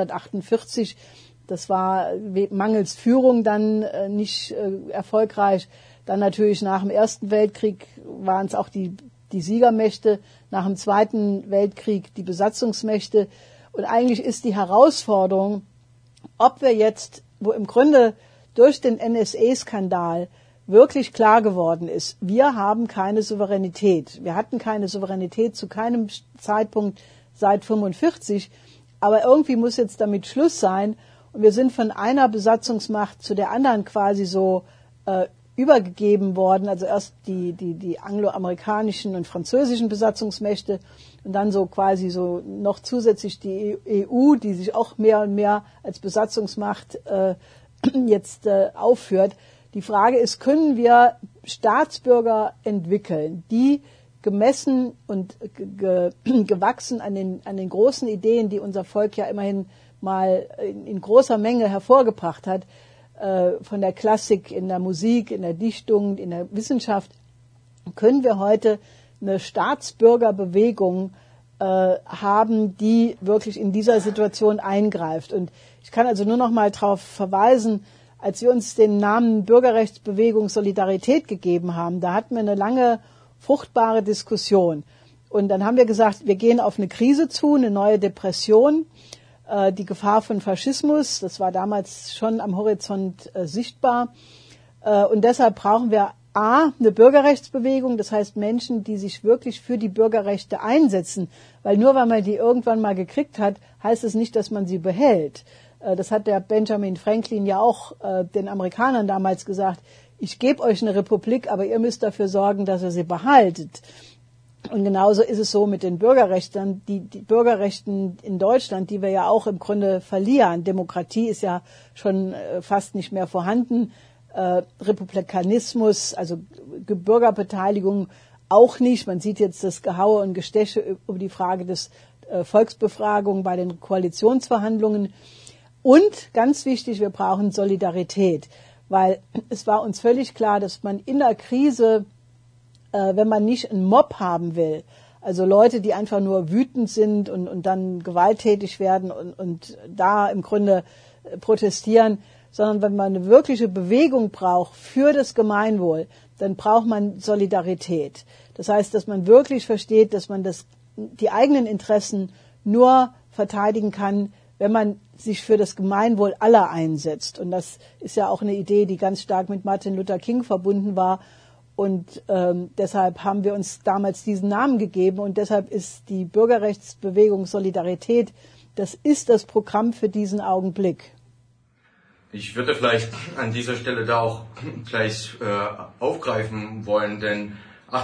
1848, das war mangels Führung dann nicht erfolgreich. Dann natürlich nach dem Ersten Weltkrieg waren es auch die Siegermächte, nach dem Zweiten Weltkrieg die Besatzungsmächte. Und eigentlich ist die Herausforderung, ob wir jetzt, wo im Grunde durch den NSA-Skandal wirklich klar geworden ist, wir haben keine Souveränität. Wir hatten keine Souveränität zu keinem Zeitpunkt seit 1945, aber irgendwie muss jetzt damit Schluss sein. Und wir sind von einer Besatzungsmacht zu der anderen quasi so übergegeben worden, also erst die angloamerikanischen und französischen Besatzungsmächte und dann so quasi so noch zusätzlich die EU, die sich auch mehr und mehr als Besatzungsmacht jetzt aufführt. Die Frage ist, können wir Staatsbürger entwickeln, die gemessen und gewachsen an den großen Ideen, die unser Volk ja immerhin mal in großer Menge hervorgebracht hat, von der Klassik, in der Musik, in der Dichtung, in der Wissenschaft, können wir heute eine Staatsbürgerbewegung haben, die wirklich in dieser Situation eingreift. Und ich kann also nur noch mal darauf verweisen, als wir uns den Namen Bürgerrechtsbewegung Solidarität gegeben haben, da hatten wir eine lange, fruchtbare Diskussion. Und dann haben wir gesagt, wir gehen auf eine Krise zu, eine neue Depression, die Gefahr von Faschismus, das war damals schon am Horizont sichtbar. Und deshalb brauchen wir eine Bürgerrechtsbewegung, das heißt Menschen, die sich wirklich für die Bürgerrechte einsetzen. Weil nur weil man die irgendwann mal gekriegt hat, heißt es nicht, dass man sie behält. Das hat der Benjamin Franklin ja auch den Amerikanern damals gesagt. Ich gebe euch eine Republik, aber ihr müsst dafür sorgen, dass ihr sie behaltet. Und genauso ist es so mit den Bürgerrechten. Die Bürgerrechten in Deutschland, die wir ja auch im Grunde verlieren. Demokratie ist ja schon fast nicht mehr vorhanden. Republikanismus, also Bürgerbeteiligung auch nicht. Man sieht jetzt das Gehaue und Gesteche über die Frage des Volksbefragung bei den Koalitionsverhandlungen. Und ganz wichtig, wir brauchen Solidarität. Weil es war uns völlig klar, dass man in der Krise, wenn man nicht einen Mob haben will, also Leute, die einfach nur wütend sind und dann gewalttätig werden und da im Grunde protestieren, sondern wenn man eine wirkliche Bewegung braucht für das Gemeinwohl, dann braucht man Solidarität. Das heißt, dass man wirklich versteht, dass man die eigenen Interessen nur verteidigen kann, wenn man sich für das Gemeinwohl aller einsetzt. Und das ist ja auch eine Idee, die ganz stark mit Martin Luther King verbunden war. Und deshalb haben wir uns damals diesen Namen gegeben. Und deshalb ist die Bürgerrechtsbewegung Solidarität, das ist das Programm für diesen Augenblick. Ich würde vielleicht an dieser Stelle da auch gleich aufgreifen wollen, denn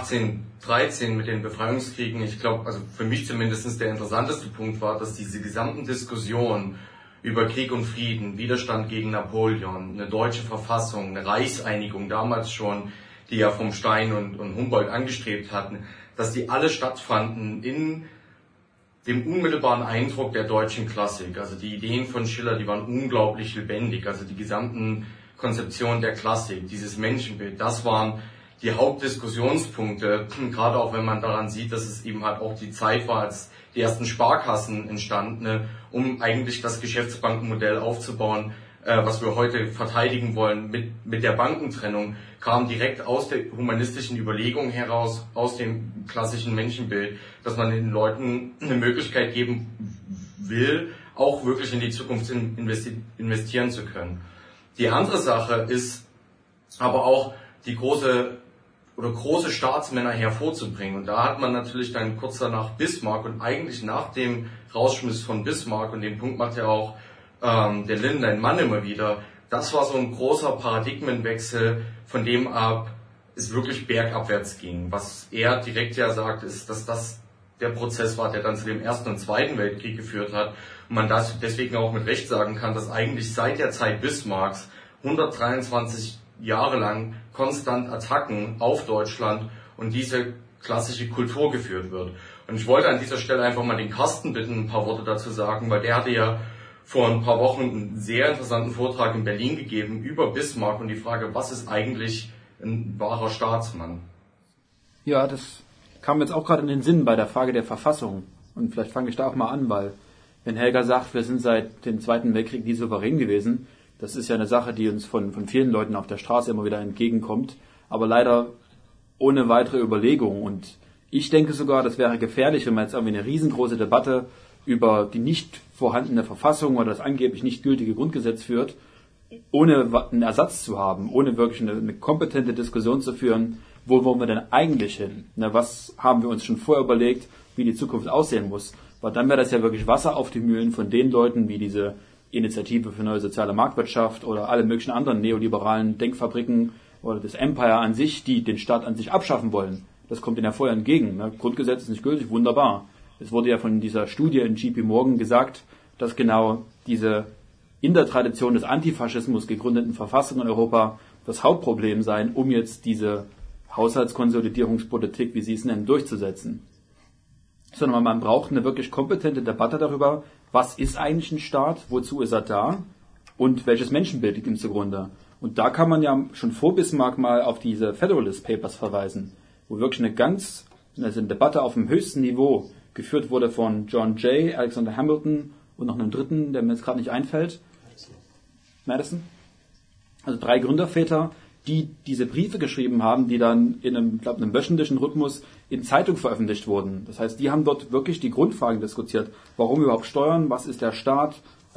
1813 mit den Befreiungskriegen, ich glaube, also für mich zumindest der interessanteste Punkt war, dass diese gesamten Diskussionen über Krieg und Frieden, Widerstand gegen Napoleon, eine deutsche Verfassung, eine Reichseinigung damals schon, die ja vom Stein und Humboldt angestrebt hatten, dass die alle stattfanden in dem unmittelbaren Eindruck der deutschen Klassik. Also die Ideen von Schiller, die waren unglaublich lebendig. Also die gesamten Konzeptionen der Klassik, dieses Menschenbild, das waren die Hauptdiskussionspunkte, gerade auch wenn man daran sieht, dass es eben halt auch die Zeit war, als die ersten Sparkassen entstanden, um eigentlich das Geschäftsbankenmodell aufzubauen, was wir heute verteidigen wollen mit der Bankentrennung, kam direkt aus der humanistischen Überlegung heraus, aus dem klassischen Menschenbild, dass man den Leuten eine Möglichkeit geben will, auch wirklich in die Zukunft investieren zu können. Die andere Sache ist aber auch die große Staatsmänner hervorzubringen. Und da hat man natürlich dann kurz danach Bismarck und eigentlich nach dem Rausschmiss von Bismarck, und den Punkt macht ja auch der Lindenmann immer wieder, das war so ein großer Paradigmenwechsel, von dem ab es wirklich bergabwärts ging. Was er direkt ja sagt, ist, dass das der Prozess war, der dann zu dem Ersten und Zweiten Weltkrieg geführt hat. Und man das deswegen auch mit Recht sagen kann, dass eigentlich seit der Zeit Bismarcks 123 Jahre lang konstant Attacken auf Deutschland und diese klassische Kultur geführt wird. Und ich wollte an dieser Stelle einfach mal den Carsten bitten, ein paar Worte dazu sagen, weil der hatte ja vor ein paar Wochen einen sehr interessanten Vortrag in Berlin gegeben über Bismarck und die Frage, was ist eigentlich ein wahrer Staatsmann? Ja, das kam jetzt auch gerade in den Sinn bei der Frage der Verfassung. Und vielleicht fange ich da auch mal an, weil wenn Helga sagt, wir sind seit dem Zweiten Weltkrieg nie souverän gewesen, das ist ja eine Sache, die uns von vielen Leuten auf der Straße immer wieder entgegenkommt, aber leider ohne weitere Überlegung. Und ich denke sogar, das wäre gefährlich, wenn man jetzt irgendwie eine riesengroße Debatte über die nicht vorhandene Verfassung oder das angeblich nicht gültige Grundgesetz führt, ohne einen Ersatz zu haben, ohne wirklich eine kompetente Diskussion zu führen, wo wollen wir denn eigentlich hin? Was haben wir uns schon vorher überlegt, wie die Zukunft aussehen muss? Weil dann wäre das ja wirklich Wasser auf die Mühlen von den Leuten, wie diese Initiative für neue soziale Marktwirtschaft oder alle möglichen anderen neoliberalen Denkfabriken oder das Empire an sich, die den Staat an sich abschaffen wollen. Das kommt ihnen ja vorher entgegen. Grundgesetz ist nicht gültig, wunderbar. Es wurde ja von dieser Studie in JP Morgan gesagt, dass genau diese in der Tradition des Antifaschismus gegründeten Verfassungen in Europa das Hauptproblem seien, um jetzt diese Haushaltskonsolidierungspolitik, wie Sie es nennen, durchzusetzen. Sondern man braucht eine wirklich kompetente Debatte darüber, was ist eigentlich ein Staat, wozu ist er da und welches Menschenbild liegt ihm zugrunde. Und da kann man ja schon vor Bismarck mal auf diese Federalist Papers verweisen, wo wirklich eine Debatte auf dem höchsten Niveau geführt wurde von John Jay, Alexander Hamilton und noch einem dritten, der mir jetzt gerade nicht einfällt. Madison. Also 3 Gründerväter, die diese Briefe geschrieben haben, die dann in einem wöchentlichen Rhythmus in Zeitung veröffentlicht wurden. Das heißt, die haben dort wirklich die Grundfragen diskutiert. Warum überhaupt Steuern? Was ist der Staat?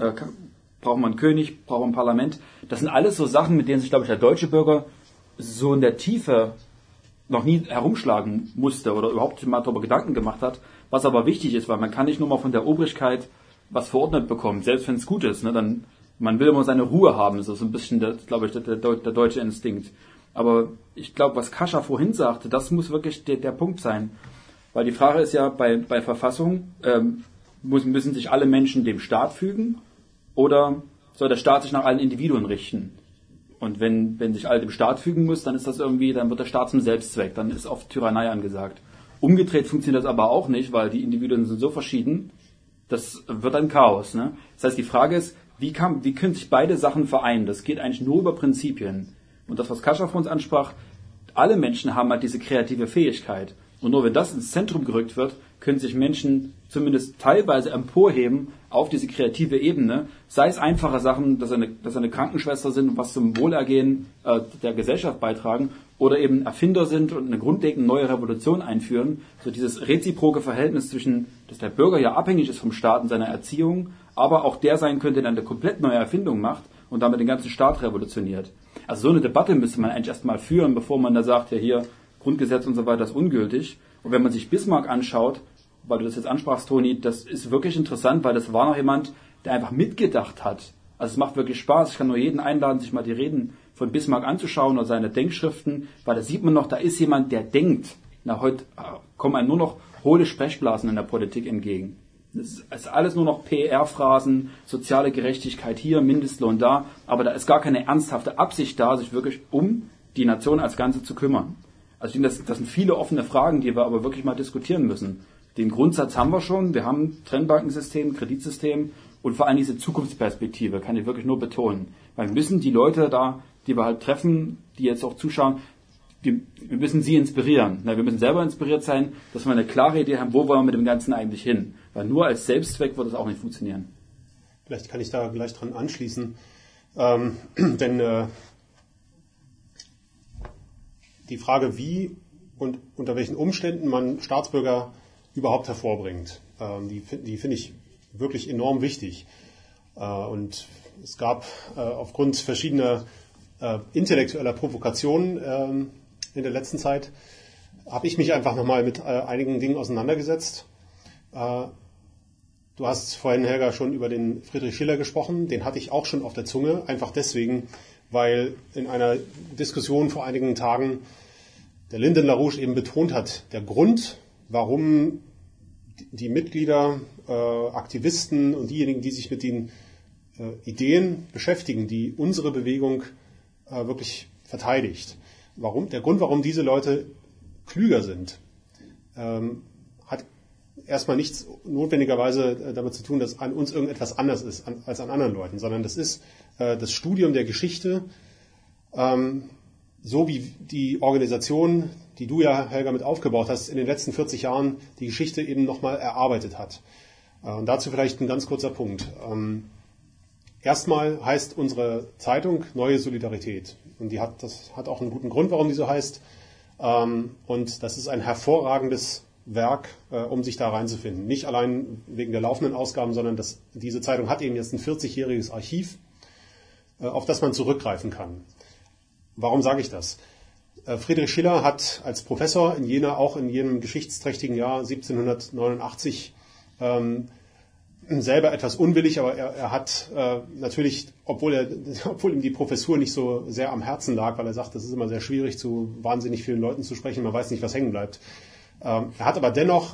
Braucht man einen König? Braucht man ein Parlament? Das sind alles so Sachen, mit denen sich, glaube ich, der deutsche Bürger so in der Tiefe noch nie herumschlagen musste oder überhaupt mal darüber Gedanken gemacht hat. Was aber wichtig ist, weil man kann nicht nur mal von der Obrigkeit was verordnet bekommen, selbst wenn es gut ist. Ne? Dann, man will immer seine Ruhe haben, so ein bisschen, glaube ich, der deutsche Instinkt. Aber ich glaube, was Kascha vorhin sagte, das muss wirklich der Punkt sein. Weil die Frage ist ja, bei Verfassung müssen sich alle Menschen dem Staat fügen oder soll der Staat sich nach allen Individuen richten? Und wenn sich alle dem Staat fügen muss, dann ist das irgendwie, dann wird der Staat zum Selbstzweck, dann ist oft Tyrannei angesagt. Umgedreht funktioniert das aber auch nicht, weil die Individuen sind so verschieden, das wird ein Chaos. Ne? Das heißt, die Frage ist, wie können sich beide Sachen vereinen? Das geht eigentlich nur über Prinzipien. Und das, was Kascha vor uns ansprach, alle Menschen haben halt diese kreative Fähigkeit. Und nur wenn das ins Zentrum gerückt wird, können sich Menschen zumindest teilweise emporheben auf diese kreative Ebene. Sei es einfache Sachen, dass eine Krankenschwester sind und was zum Wohlergehen der Gesellschaft beitragen, oder eben Erfinder sind und eine grundlegend neue Revolution einführen. So dieses reziproke Verhältnis zwischen, dass der Bürger ja abhängig ist vom Staat und seiner Erziehung, aber auch der sein könnte, der eine komplett neue Erfindung macht und damit den ganzen Staat revolutioniert. Also so eine Debatte müsste man eigentlich erstmal führen, bevor man da sagt, ja hier, Grundgesetz und so weiter ist ungültig. Und wenn man sich Bismarck anschaut, weil du das jetzt ansprachst, Toni, das ist wirklich interessant, weil das war noch jemand, der einfach mitgedacht hat. Also es macht wirklich Spaß. Ich kann nur jeden einladen, sich mal die Reden von Bismarck anzuschauen oder seine Denkschriften, weil da sieht man noch, da ist jemand, der denkt. Na, heute kommen einem nur noch hohle Sprechblasen in der Politik entgegen. Es ist alles nur noch PR-Phrasen, soziale Gerechtigkeit hier, Mindestlohn da, aber da ist gar keine ernsthafte Absicht da, sich wirklich um die Nation als Ganze zu kümmern. Also ich denke, das sind viele offene Fragen, die wir aber wirklich mal diskutieren müssen. Den Grundsatz haben wir schon, wir haben Trennbankensystem, Kreditsystem und vor allem diese Zukunftsperspektive, kann ich wirklich nur betonen. Weil wir müssen die Leute da, die wir halt treffen, die jetzt auch zuschauen, wir müssen sie inspirieren. Wir müssen selber inspiriert sein, dass wir eine klare Idee haben, wo wollen wir mit dem Ganzen eigentlich hin. Weil nur als Selbstzweck wird es auch nicht funktionieren. Vielleicht kann ich da gleich dran anschließen. Denn die Frage, wie und unter welchen Umständen man Staatsbürger überhaupt hervorbringt, die finde ich wirklich enorm wichtig. Und es gab aufgrund verschiedener intellektueller Provokationen in der letzten Zeit, habe ich mich einfach nochmal mit einigen Dingen auseinandergesetzt. Du hast vorhin, Helga, schon über den Friedrich Schiller gesprochen. Den hatte ich auch schon auf der Zunge, einfach deswegen, weil in einer Diskussion vor einigen Tagen der Lyndon LaRouche eben betont hat, der Grund, warum die Mitglieder, Aktivisten und diejenigen, die sich mit den Ideen beschäftigen, die unsere Bewegung wirklich verteidigt, der Grund, warum diese Leute klüger sind, hat erstmal nichts notwendigerweise damit zu tun, dass an uns irgendetwas anders ist als an anderen Leuten, sondern das ist das Studium der Geschichte, so wie die Organisation, die du ja, Helga, mit aufgebaut hast, in den letzten 40 Jahren die Geschichte eben nochmal erarbeitet hat. Und dazu vielleicht ein ganz kurzer Punkt. Erstmal heißt unsere Zeitung Neue Solidarität. Und das hat auch einen guten Grund, warum die so heißt. Und das ist ein hervorragendes Werk, um sich da reinzufinden. Nicht allein wegen der laufenden Ausgaben, sondern diese Zeitung hat eben jetzt ein 40-jähriges Archiv, auf das man zurückgreifen kann. Warum sage ich das? Friedrich Schiller hat als Professor in Jena, auch in jenem geschichtsträchtigen Jahr 1789, selber etwas unwillig, aber er hat natürlich, obwohl ihm die Professur nicht so sehr am Herzen lag, weil er sagt, das ist immer sehr schwierig, zu wahnsinnig vielen Leuten zu sprechen, man weiß nicht, was hängen bleibt. Er hat aber dennoch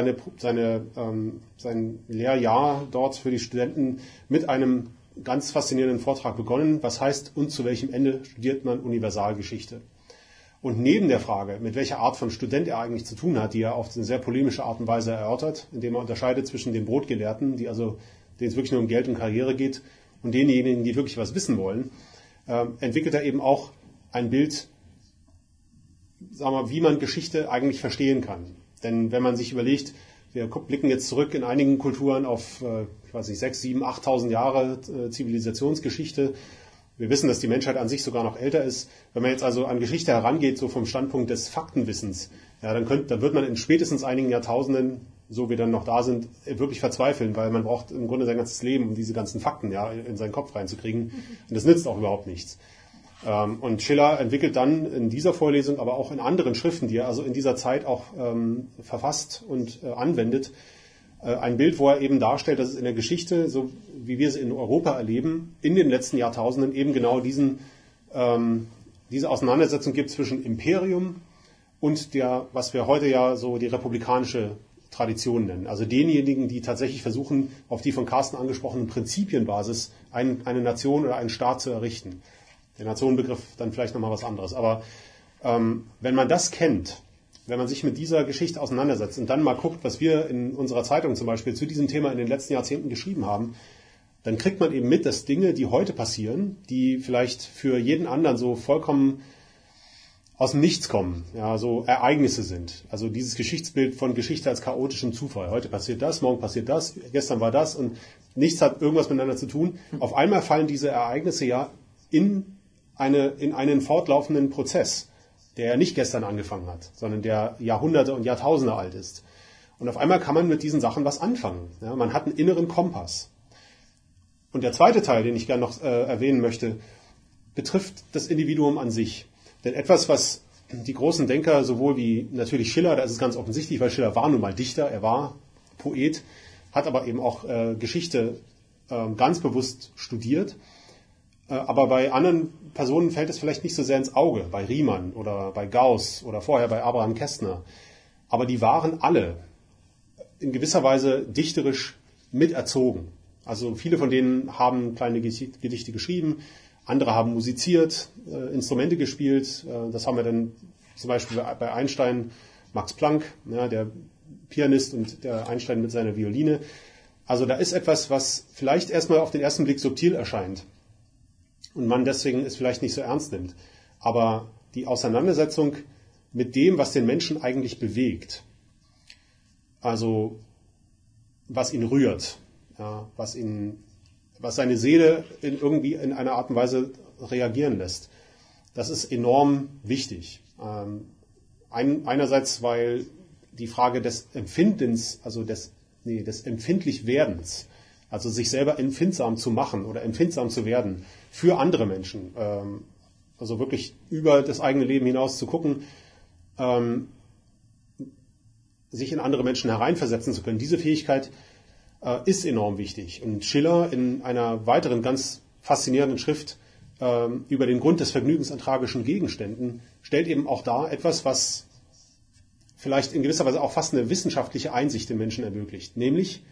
sein Lehrjahr dort für die Studenten mit einem ganz faszinierenden Vortrag begonnen. Was heißt und zu welchem Ende studiert man Universalgeschichte? Und neben der Frage, mit welcher Art von Student er eigentlich zu tun hat, die er auf eine sehr polemische Art und Weise erörtert, indem er unterscheidet zwischen den Brotgelehrten, denen es wirklich nur um Geld und Karriere geht, und denjenigen, die wirklich was wissen wollen, entwickelt er eben auch ein Bild, sagen wir, wie man Geschichte eigentlich verstehen kann. Denn wenn man sich überlegt, wir blicken jetzt zurück in einigen Kulturen auf, 6.000, 7.000, 8.000 Jahre Zivilisationsgeschichte. Wir wissen, dass die Menschheit an sich sogar noch älter ist. Wenn man jetzt also an Geschichte herangeht, so vom Standpunkt des Faktenwissens, ja, dann wird man in spätestens einigen Jahrtausenden, so wir dann noch da sind, wirklich verzweifeln, weil man braucht im Grunde sein ganzes Leben, um diese ganzen Fakten ja in seinen Kopf reinzukriegen. Und das nützt auch überhaupt nichts. Und Schiller entwickelt dann in dieser Vorlesung, aber auch in anderen Schriften, die er also in dieser Zeit auch verfasst und anwendet, ein Bild, wo er eben darstellt, dass es in der Geschichte, so wie wir sie in Europa erleben, in den letzten Jahrtausenden eben genau diese Auseinandersetzung gibt zwischen Imperium und der, was wir heute ja so die republikanische Tradition nennen. Also denjenigen, die tatsächlich versuchen, auf die von Carsten angesprochenen Prinzipienbasis eine Nation oder einen Staat zu errichten. Der Nationenbegriff dann vielleicht nochmal was anderes. Aber wenn man das kennt, wenn man sich mit dieser Geschichte auseinandersetzt und dann mal guckt, was wir in unserer Zeitung zum Beispiel zu diesem Thema in den letzten Jahrzehnten geschrieben haben, dann kriegt man eben mit, dass Dinge, die heute passieren, die vielleicht für jeden anderen so vollkommen aus dem Nichts kommen, ja, so Ereignisse sind. Also dieses Geschichtsbild von Geschichte als chaotischem Zufall. Heute passiert das, morgen passiert das, gestern war das und nichts hat irgendwas miteinander zu tun. Auf einmal fallen diese Ereignisse ja in einen fortlaufenden Prozess, der ja nicht gestern angefangen hat, sondern der Jahrhunderte und Jahrtausende alt ist. Und auf einmal kann man mit diesen Sachen was anfangen. Ja, man hat einen inneren Kompass. Und der zweite Teil, den ich gerne noch erwähnen möchte, betrifft das Individuum an sich. Denn etwas, was die großen Denker, sowohl wie natürlich Schiller, da ist es ganz offensichtlich, weil Schiller war nun mal Dichter, er war Poet, hat aber eben auch Geschichte ganz bewusst studiert. Aber bei anderen Personen fällt es vielleicht nicht so sehr ins Auge, bei Riemann oder bei Gauss oder vorher bei Abraham Kästner. Aber die waren alle in gewisser Weise dichterisch miterzogen. Also viele von denen haben kleine Gedichte geschrieben, andere haben musiziert, Instrumente gespielt. Das haben wir dann zum Beispiel bei Einstein, Max Planck, ja, der Pianist, und der Einstein mit seiner Violine. Also da ist etwas, was vielleicht erstmal auf den ersten Blick subtil erscheint und man deswegen es vielleicht nicht so ernst nimmt. Aber die Auseinandersetzung mit dem, was den Menschen eigentlich bewegt, also was ihn rührt, ja, was seine Seele irgendwie in einer Art und Weise reagieren lässt, das ist enorm wichtig. Einerseits, weil die Frage des Empfindens, also des Empfindlichwerdens, also sich selber empfindsam zu machen oder empfindsam zu werden für andere Menschen, also wirklich über das eigene Leben hinaus zu gucken, sich in andere Menschen hereinversetzen zu können. Diese Fähigkeit ist enorm wichtig. Und Schiller in einer weiteren ganz faszinierenden Schrift über den Grund des Vergnügens an tragischen Gegenständen stellt eben auch dar etwas, was vielleicht in gewisser Weise auch fast eine wissenschaftliche Einsicht den Menschen ermöglicht. Nämlich,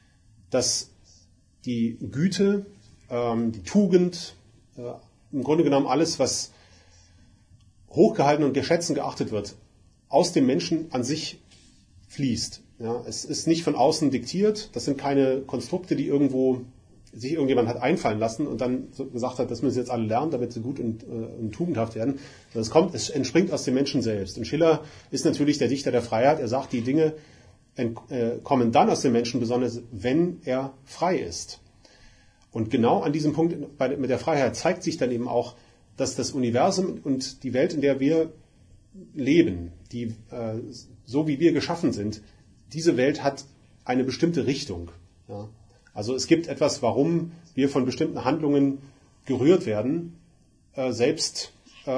dass die Güte, die Tugend, im Grunde genommen alles, was hochgehalten und geschätzt und geachtet wird, aus dem Menschen an sich fließt. Ja, es ist nicht von außen diktiert, das sind keine Konstrukte, die sich irgendjemand hat einfallen lassen und dann so gesagt hat, das müssen jetzt alle lernen, damit sie gut und tugendhaft werden. Es entspringt aus dem Menschen selbst. Und Schiller ist natürlich der Dichter der Freiheit. Er sagt, die Dinge kommen dann aus dem Menschen, besonders wenn er frei ist. Und genau an diesem Punkt mit der Freiheit zeigt sich dann eben auch, dass das Universum und die Welt, in der wir leben, die so wie wir geschaffen sind, diese Welt hat eine bestimmte Richtung. Ja. Also es gibt etwas, warum wir von bestimmten Handlungen gerührt werden, selbst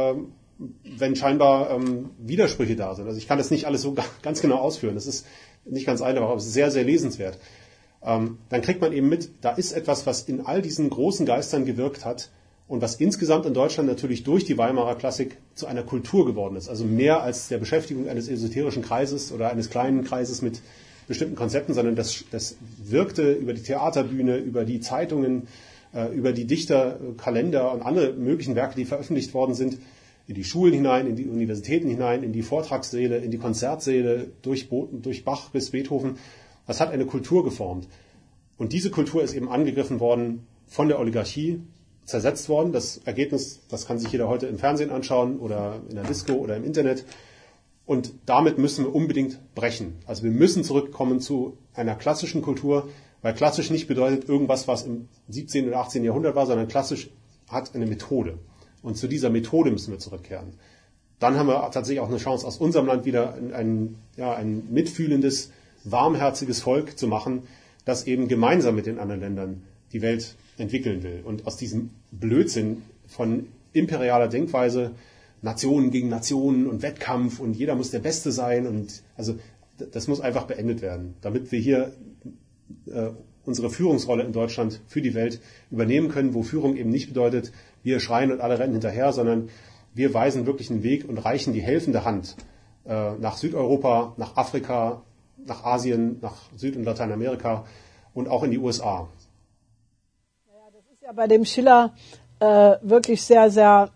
wenn scheinbar Widersprüche da sind. Also ich kann das nicht alles so ganz genau ausführen. Das ist nicht ganz einfach, aber es ist sehr, sehr lesenswert. Dann kriegt man eben mit, da ist etwas, was in all diesen großen Geistern gewirkt hat und was insgesamt in Deutschland natürlich durch die Weimarer Klassik zu einer Kultur geworden ist. Also mehr als der Beschäftigung eines esoterischen Kreises oder eines kleinen Kreises mit bestimmten Konzepten, sondern das wirkte über die Theaterbühne, über die Zeitungen, über die Dichterkalender und andere möglichen Werke, die veröffentlicht worden sind, in die Schulen hinein, in die Universitäten hinein, in die Vortragssäle, in die Konzertsäle, durch Bach bis Beethoven. Das hat eine Kultur geformt. Und diese Kultur ist eben angegriffen worden von der Oligarchie, zersetzt worden. Das Ergebnis, das kann sich jeder heute im Fernsehen anschauen oder in der Disco oder im Internet. Und damit müssen wir unbedingt brechen. Also wir müssen zurückkommen zu einer klassischen Kultur, weil klassisch nicht bedeutet irgendwas, was im 17. oder 18. Jahrhundert war, sondern klassisch hat eine Methode. Und zu dieser Methode müssen wir zurückkehren. Dann haben wir tatsächlich auch eine Chance, aus unserem Land wieder ein mitfühlendes, warmherziges Volk zu machen, das eben gemeinsam mit den anderen Ländern die Welt entwickeln will. Und aus diesem Blödsinn von imperialer Denkweise, Nationen gegen Nationen und Wettkampf und jeder muss der Beste sein, und also das muss einfach beendet werden, damit wir hier unsere Führungsrolle in Deutschland für die Welt übernehmen können, wo Führung eben nicht bedeutet, wir schreien und alle rennen hinterher, sondern wir weisen wirklich einen Weg und reichen die helfende Hand nach Südeuropa, nach Afrika, nach Asien, nach Süd- und Lateinamerika und auch in die USA. Ja, das ist ja bei dem Schiller wirklich sehr, sehr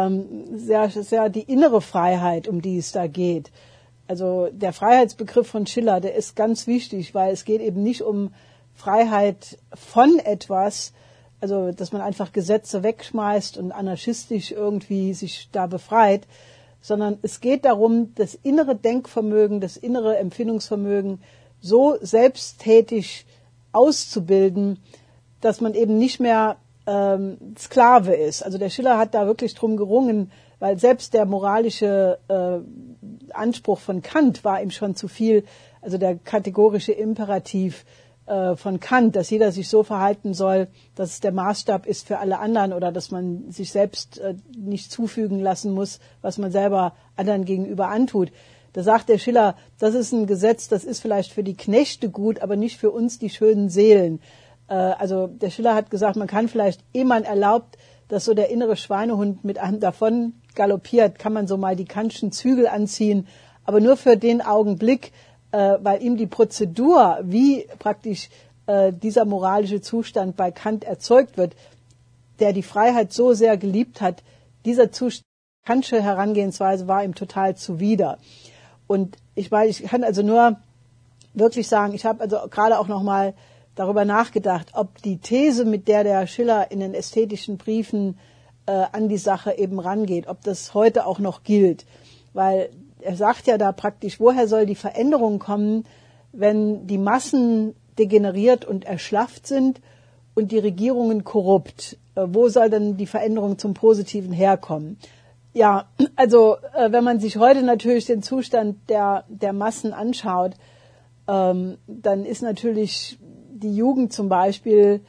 die innere Freiheit, um die es da geht. Also der Freiheitsbegriff von Schiller, der ist ganz wichtig, weil es geht eben nicht um Freiheit von etwas, also dass man einfach Gesetze wegschmeißt und anarchistisch irgendwie sich da befreit, sondern es geht darum, das innere Denkvermögen, das innere Empfindungsvermögen so selbsttätig auszubilden, dass man eben nicht mehr Sklave ist. Also der Schiller hat da wirklich drum gerungen, weil selbst der moralische Anspruch von Kant war ihm schon zu viel, also der kategorische Imperativ von Kant, dass jeder sich so verhalten soll, dass es der Maßstab ist für alle anderen oder dass man sich selbst nicht zufügen lassen muss, was man selber anderen gegenüber antut. Da sagt der Schiller, das ist ein Gesetz, das ist vielleicht für die Knechte gut, aber nicht für uns, die schönen Seelen. Also der Schiller hat gesagt, man kann vielleicht, ehe man erlaubt, dass so der innere Schweinehund mit einem davon galoppiert, kann man so mal die Kantschen Zügel anziehen, aber nur für den Augenblick, weil ihm die Prozedur, wie praktisch dieser moralische Zustand bei Kant erzeugt wird, der die Freiheit so sehr geliebt hat, dieser Kantsche Herangehensweise war ihm total zuwider. Und ich kann also nur wirklich sagen, ich habe also gerade auch nochmal darüber nachgedacht, ob die These, mit der Schiller in den ästhetischen Briefen an die Sache eben rangeht, ob das heute auch noch gilt. Weil er sagt ja da praktisch, woher soll die Veränderung kommen, wenn die Massen degeneriert und erschlafft sind und die Regierungen korrupt? Wo soll denn die Veränderung zum Positiven herkommen? Ja, also wenn man sich heute natürlich den Zustand der Massen anschaut, dann ist natürlich die Jugend zum Beispiel,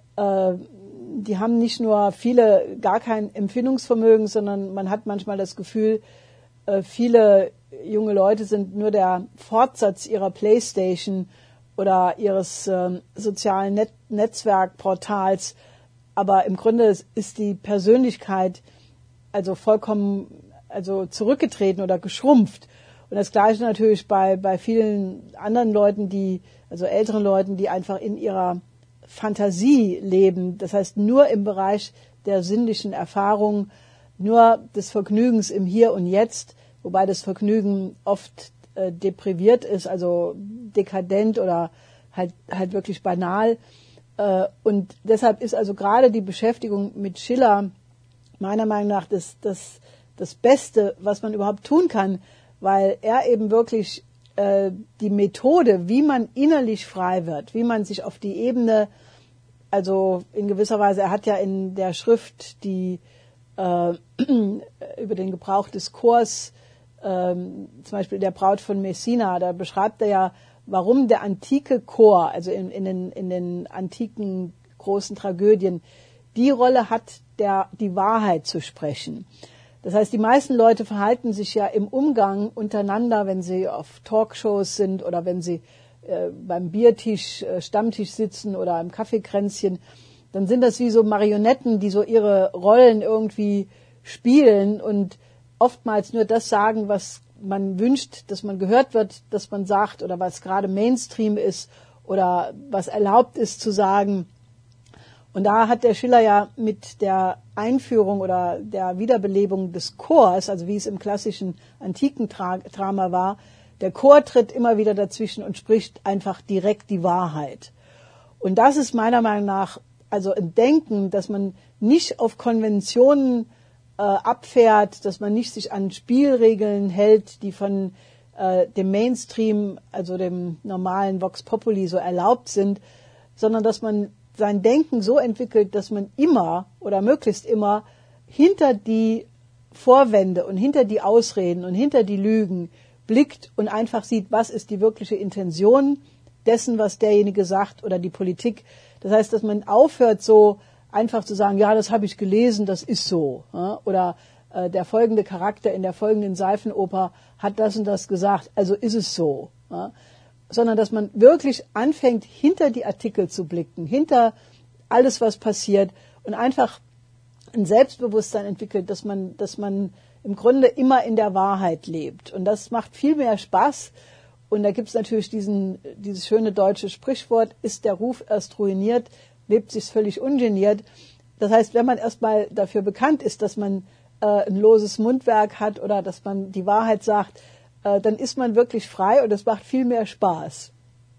die haben nicht nur viele gar kein Empfindungsvermögen, sondern man hat manchmal das Gefühl, viele junge Leute sind nur der Fortsatz ihrer Playstation oder ihres sozialen Netzwerkportals. Aber im Grunde ist die Persönlichkeit also vollkommen zurückgetreten oder geschrumpft. Und das Gleiche natürlich bei vielen anderen Leuten, also älteren Leuten, die einfach in ihrer Fantasie leben. Das heißt, nur im Bereich der sinnlichen Erfahrung, nur des Vergnügens im Hier und Jetzt, wobei das Vergnügen oft depriviert ist, also dekadent oder halt wirklich banal. Und deshalb ist also gerade die Beschäftigung mit Schiller meiner Meinung nach das Beste, was man überhaupt tun kann, weil er eben wirklich die Methode, wie man innerlich frei wird, wie man sich auf die Ebene, also in gewisser Weise, er hat ja in der Schrift die über den Gebrauch des Chors, zum Beispiel der Braut von Messina, da beschreibt er ja, warum der antike Chor, also in den antiken großen Tragödien, die Rolle hat, die Wahrheit zu sprechen. Das heißt, die meisten Leute verhalten sich ja im Umgang untereinander, wenn sie auf Talkshows sind oder wenn sie beim Biertisch, Stammtisch sitzen oder im Kaffeekränzchen, dann sind das wie so Marionetten, die so ihre Rollen irgendwie spielen und oftmals nur das sagen, was man wünscht, dass man gehört wird, dass man sagt oder was gerade Mainstream ist oder was erlaubt ist zu sagen. Und da hat der Schiller ja mit der Einführung oder der Wiederbelebung des Chors, also wie es im klassischen antiken Drama war, der Chor tritt immer wieder dazwischen und spricht einfach direkt die Wahrheit. Und das ist meiner Meinung nach also ein Denken, dass man nicht auf Konventionen abfährt, dass man nicht sich an Spielregeln hält, die von dem Mainstream, also dem normalen Vox Populi so erlaubt sind, sondern dass man sein Denken so entwickelt, dass man immer oder möglichst immer hinter die Vorwände und hinter die Ausreden und hinter die Lügen blickt und einfach sieht, was ist die wirkliche Intention dessen, was derjenige sagt oder die Politik. Das heißt, dass man aufhört, so einfach zu sagen, ja, das habe ich gelesen, das ist so. Ja? Oder der folgende Charakter in der folgenden Seifenoper hat das und das gesagt, also ist es so. Ja? Sondern dass man wirklich anfängt, hinter die Artikel zu blicken, hinter alles, was passiert und einfach ein Selbstbewusstsein entwickelt, dass man im Grunde immer in der Wahrheit lebt. Und das macht viel mehr Spaß. Und da gibt es natürlich dieses schöne deutsche Sprichwort, ist der Ruf erst ruiniert, lebt sich's völlig ungeniert. Das heißt, wenn man erstmal dafür bekannt ist, dass man ein loses Mundwerk hat oder dass man die Wahrheit sagt, dann ist man wirklich frei und es macht viel mehr Spaß.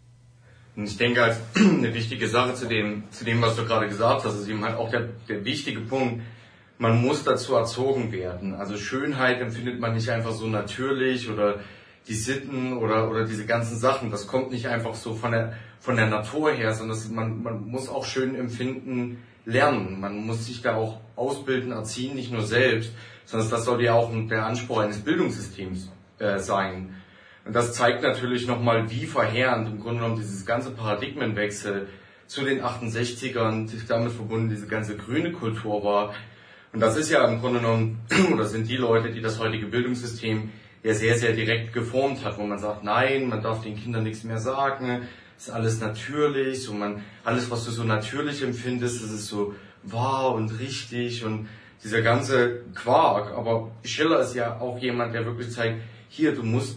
Und ich denke, als eine wichtige Sache zu dem, was du gerade gesagt hast, ist eben halt auch der wichtige Punkt, man muss dazu erzogen werden. Also Schönheit empfindet man nicht einfach so natürlich oder die Sitten oder diese ganzen Sachen, das kommt nicht einfach so von der Natur her, sondern man muss auch schön empfinden lernen. Man muss sich da auch ausbilden, erziehen, nicht nur selbst, sondern das sollte ja auch der Anspruch eines Bildungssystems sein. Und das zeigt natürlich nochmal, wie verheerend im Grunde genommen dieses ganze Paradigmenwechsel zu den 68ern, damit verbunden diese ganze grüne Kultur war. Und das ist ja im Grunde genommen, oder sind die Leute, die das heutige Bildungssystem ja sehr, sehr direkt geformt hat, wo man sagt, nein, man darf den Kindern nichts mehr sagen, ist alles natürlich, so alles, was du so natürlich empfindest, das ist so wahr und richtig und dieser ganze Quark. Aber Schiller ist ja auch jemand, der wirklich zeigt, hier, du musst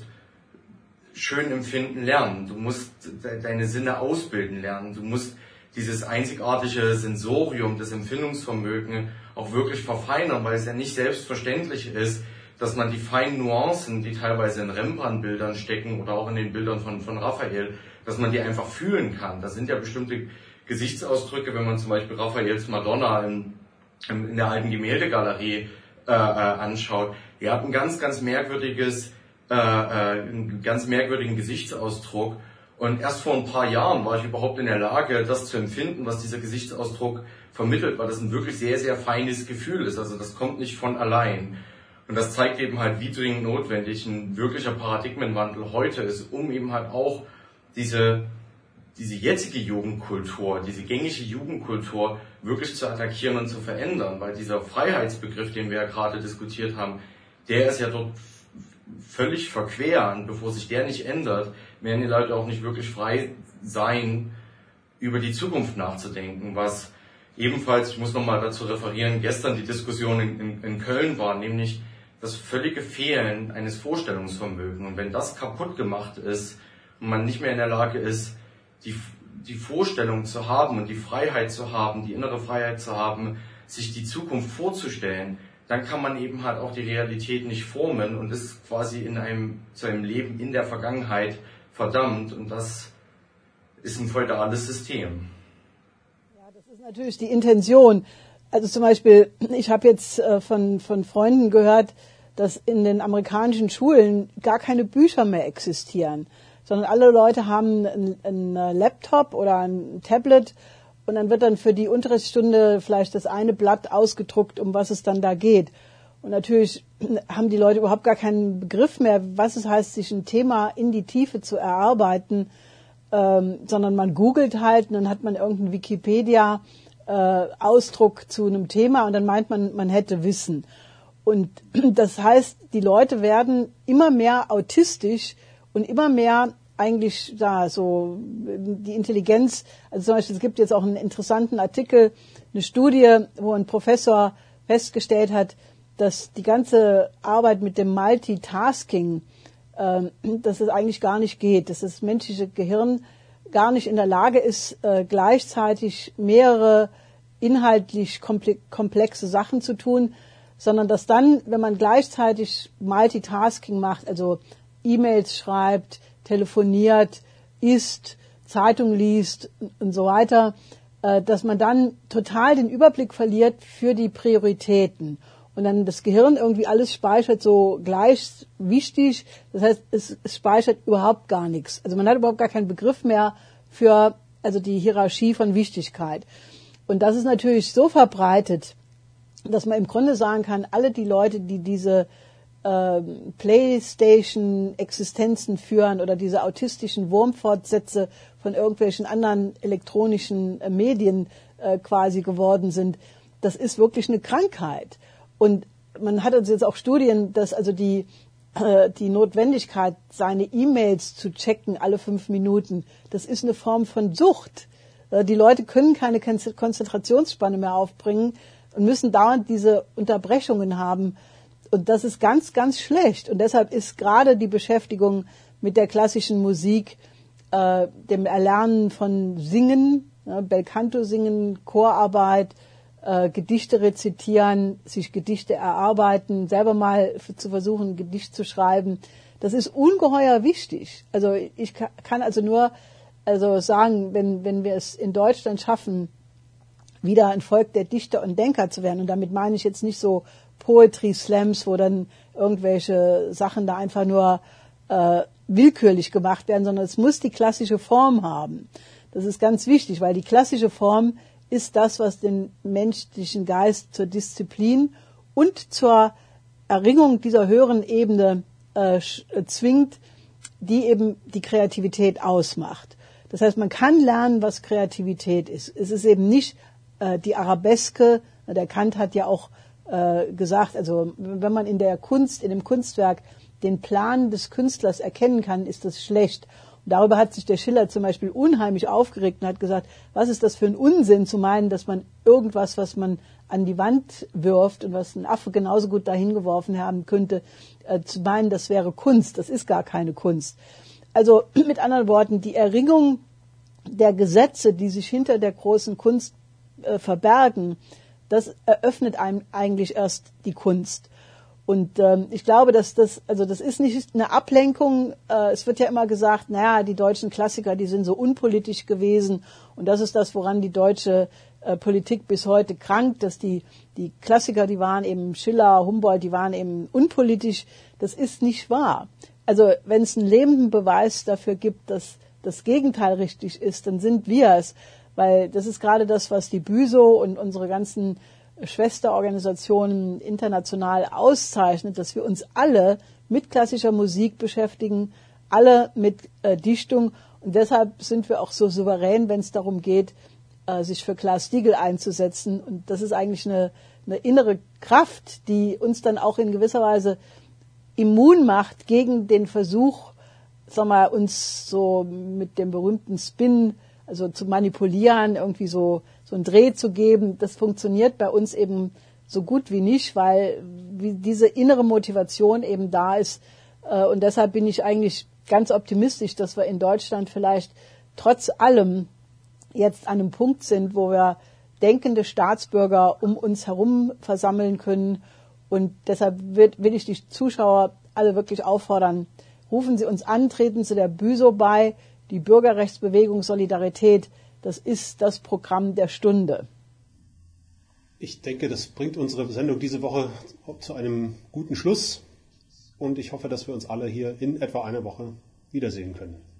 schön empfinden lernen, du musst deine Sinne ausbilden lernen, du musst dieses einzigartige Sensorium, das Empfindungsvermögen auch wirklich verfeinern, weil es ja nicht selbstverständlich ist, dass man die feinen Nuancen, die teilweise in Rembrandt-Bildern stecken oder auch in den Bildern von Raphael, dass man die einfach fühlen kann. Das sind ja bestimmte Gesichtsausdrücke, wenn man zum Beispiel Raphaels Madonna in der alten Gemäldegalerie anschaut. Die hat einen ganz merkwürdigen Gesichtsausdruck. Und erst vor ein paar Jahren war ich überhaupt in der Lage, das zu empfinden, was dieser Gesichtsausdruck vermittelt, weil das ein wirklich sehr, sehr feines Gefühl ist. Also das kommt nicht von allein. Und das zeigt eben halt, wie dringend notwendig ein wirklicher Paradigmenwandel heute ist, um eben halt auch diese jetzige Jugendkultur, diese gängige Jugendkultur wirklich zu attackieren und zu verändern. Weil dieser Freiheitsbegriff, den wir ja gerade diskutiert haben, der ist ja dort völlig verquer. Und bevor sich der nicht ändert, werden die Leute auch nicht wirklich frei sein, über die Zukunft nachzudenken. Was ebenfalls, ich muss nochmal dazu referieren, gestern die Diskussion in Köln war, nämlich das völlige Fehlen eines Vorstellungsvermögens. Und wenn das kaputt gemacht ist und man nicht mehr in der Lage ist, die Vorstellung zu haben und die Freiheit zu haben, die innere Freiheit zu haben, sich die Zukunft vorzustellen, dann kann man eben halt auch die Realität nicht formen und ist quasi zu einem Leben in der Vergangenheit verdammt. Und das ist ein feudales System. Ja, das ist natürlich die Intention. Also zum Beispiel, ich habe jetzt von Freunden gehört, dass in den amerikanischen Schulen gar keine Bücher mehr existieren, sondern alle Leute haben einen Laptop oder ein Tablet und dann wird dann für die Unterrichtsstunde vielleicht das eine Blatt ausgedruckt, um was es dann da geht. Und natürlich haben die Leute überhaupt gar keinen Begriff mehr, was es heißt, sich ein Thema in die Tiefe zu erarbeiten, sondern man googelt halt und dann hat man irgendeinen Wikipedia-Ausdruck zu einem Thema und dann meint man hätte Wissen. Und das heißt, die Leute werden immer mehr autistisch und immer mehr eigentlich so die Intelligenz, also zum Beispiel es gibt jetzt auch einen interessanten Artikel, eine Studie, wo ein Professor festgestellt hat, dass die ganze Arbeit mit dem Multitasking, dass es eigentlich gar nicht geht, dass das menschliche Gehirn gar nicht in der Lage ist, gleichzeitig mehrere inhaltlich komplexe Sachen zu tun, sondern dass dann, wenn man gleichzeitig Multitasking macht, also E-Mails schreibt, telefoniert, isst, Zeitung liest und so weiter, dass man dann total den Überblick verliert für die Prioritäten. Und dann das Gehirn irgendwie alles speichert so gleich wichtig. Das heißt, es speichert überhaupt gar nichts. Also man hat überhaupt gar keinen Begriff mehr für also die Hierarchie von Wichtigkeit. Und das ist natürlich so verbreitet, dass man im Grunde sagen kann, alle die Leute, die diese PlayStation-Existenzen führen oder diese autistischen Wurmfortsätze von irgendwelchen anderen elektronischen Medien quasi geworden sind, das ist wirklich eine Krankheit. Und man hat also jetzt auch Studien, dass also die Notwendigkeit, seine E-Mails zu checken alle 5 Minuten, das ist eine Form von Sucht. Die Leute können keine Konzentrationsspanne mehr aufbringen und müssen dauernd diese Unterbrechungen haben. Und das ist ganz, ganz schlecht. Und deshalb ist gerade die Beschäftigung mit der klassischen Musik, dem Erlernen von Singen, Belcanto singen, Chorarbeit, Gedichte rezitieren, sich Gedichte erarbeiten, selber mal zu versuchen, ein Gedicht zu schreiben, das ist ungeheuer wichtig. Also ich kann also nur sagen, wenn wir es in Deutschland schaffen, wieder ein Volk der Dichter und Denker zu werden, und damit meine ich jetzt nicht so Poetry Slams, wo dann irgendwelche Sachen da einfach nur willkürlich gemacht werden, sondern es muss die klassische Form haben. Das ist ganz wichtig, weil die klassische Form ist das, was den menschlichen Geist zur Disziplin und zur Erringung dieser höheren Ebene zwingt, die eben die Kreativität ausmacht. Das heißt, man kann lernen, was Kreativität ist. Es ist eben nicht die Arabeske. Der Kant hat ja auch gesagt, also wenn man in der Kunst, in dem Kunstwerk den Plan des Künstlers erkennen kann, ist das schlecht. Und darüber hat sich der Schiller zum Beispiel unheimlich aufgeregt und hat gesagt, was ist das für ein Unsinn zu meinen, dass man irgendwas, was man an die Wand wirft und was ein Affe genauso gut dahin geworfen haben könnte, zu meinen, das wäre Kunst. Das ist gar keine Kunst. Also mit anderen Worten, die Erringung der Gesetze, die sich hinter der großen Kunst verbergen, das eröffnet einem eigentlich erst die Kunst. Und ich glaube, dass das ist nicht eine Ablenkung. Es wird ja immer gesagt, naja, die deutschen Klassiker, die sind so unpolitisch gewesen. Und das ist das, woran die deutsche Politik bis heute krankt, dass die Klassiker, die waren eben Schiller, Humboldt, die waren eben unpolitisch. Das ist nicht wahr. Also wenn es einen lebenden Beweis dafür gibt, dass das Gegenteil richtig ist, dann sind wir es. Weil das ist gerade das, was die BÜSO und unsere ganzen Schwesterorganisationen international auszeichnet, dass wir uns alle mit klassischer Musik beschäftigen, alle mit Dichtung. Und deshalb sind wir auch so souverän, wenn es darum geht, sich für Glass-Steagall einzusetzen. Und das ist eigentlich eine innere Kraft, die uns dann auch in gewisser Weise immun macht gegen den Versuch, uns so mit dem berühmten Spin, also zu manipulieren, irgendwie so einen Dreh zu geben. Das funktioniert bei uns eben so gut wie nicht, weil diese innere Motivation eben da ist. Und deshalb bin ich eigentlich ganz optimistisch, dass wir in Deutschland vielleicht trotz allem jetzt an einem Punkt sind, wo wir denkende Staatsbürger um uns herum versammeln können. Und deshalb will ich die Zuschauer alle wirklich auffordern, rufen Sie uns an, treten Sie der BÜSO bei. Die Bürgerrechtsbewegung Solidarität, das ist das Programm der Stunde. Ich denke, das bringt unsere Sendung diese Woche zu einem guten Schluss. Und ich hoffe, dass wir uns alle hier in etwa einer Woche wiedersehen können.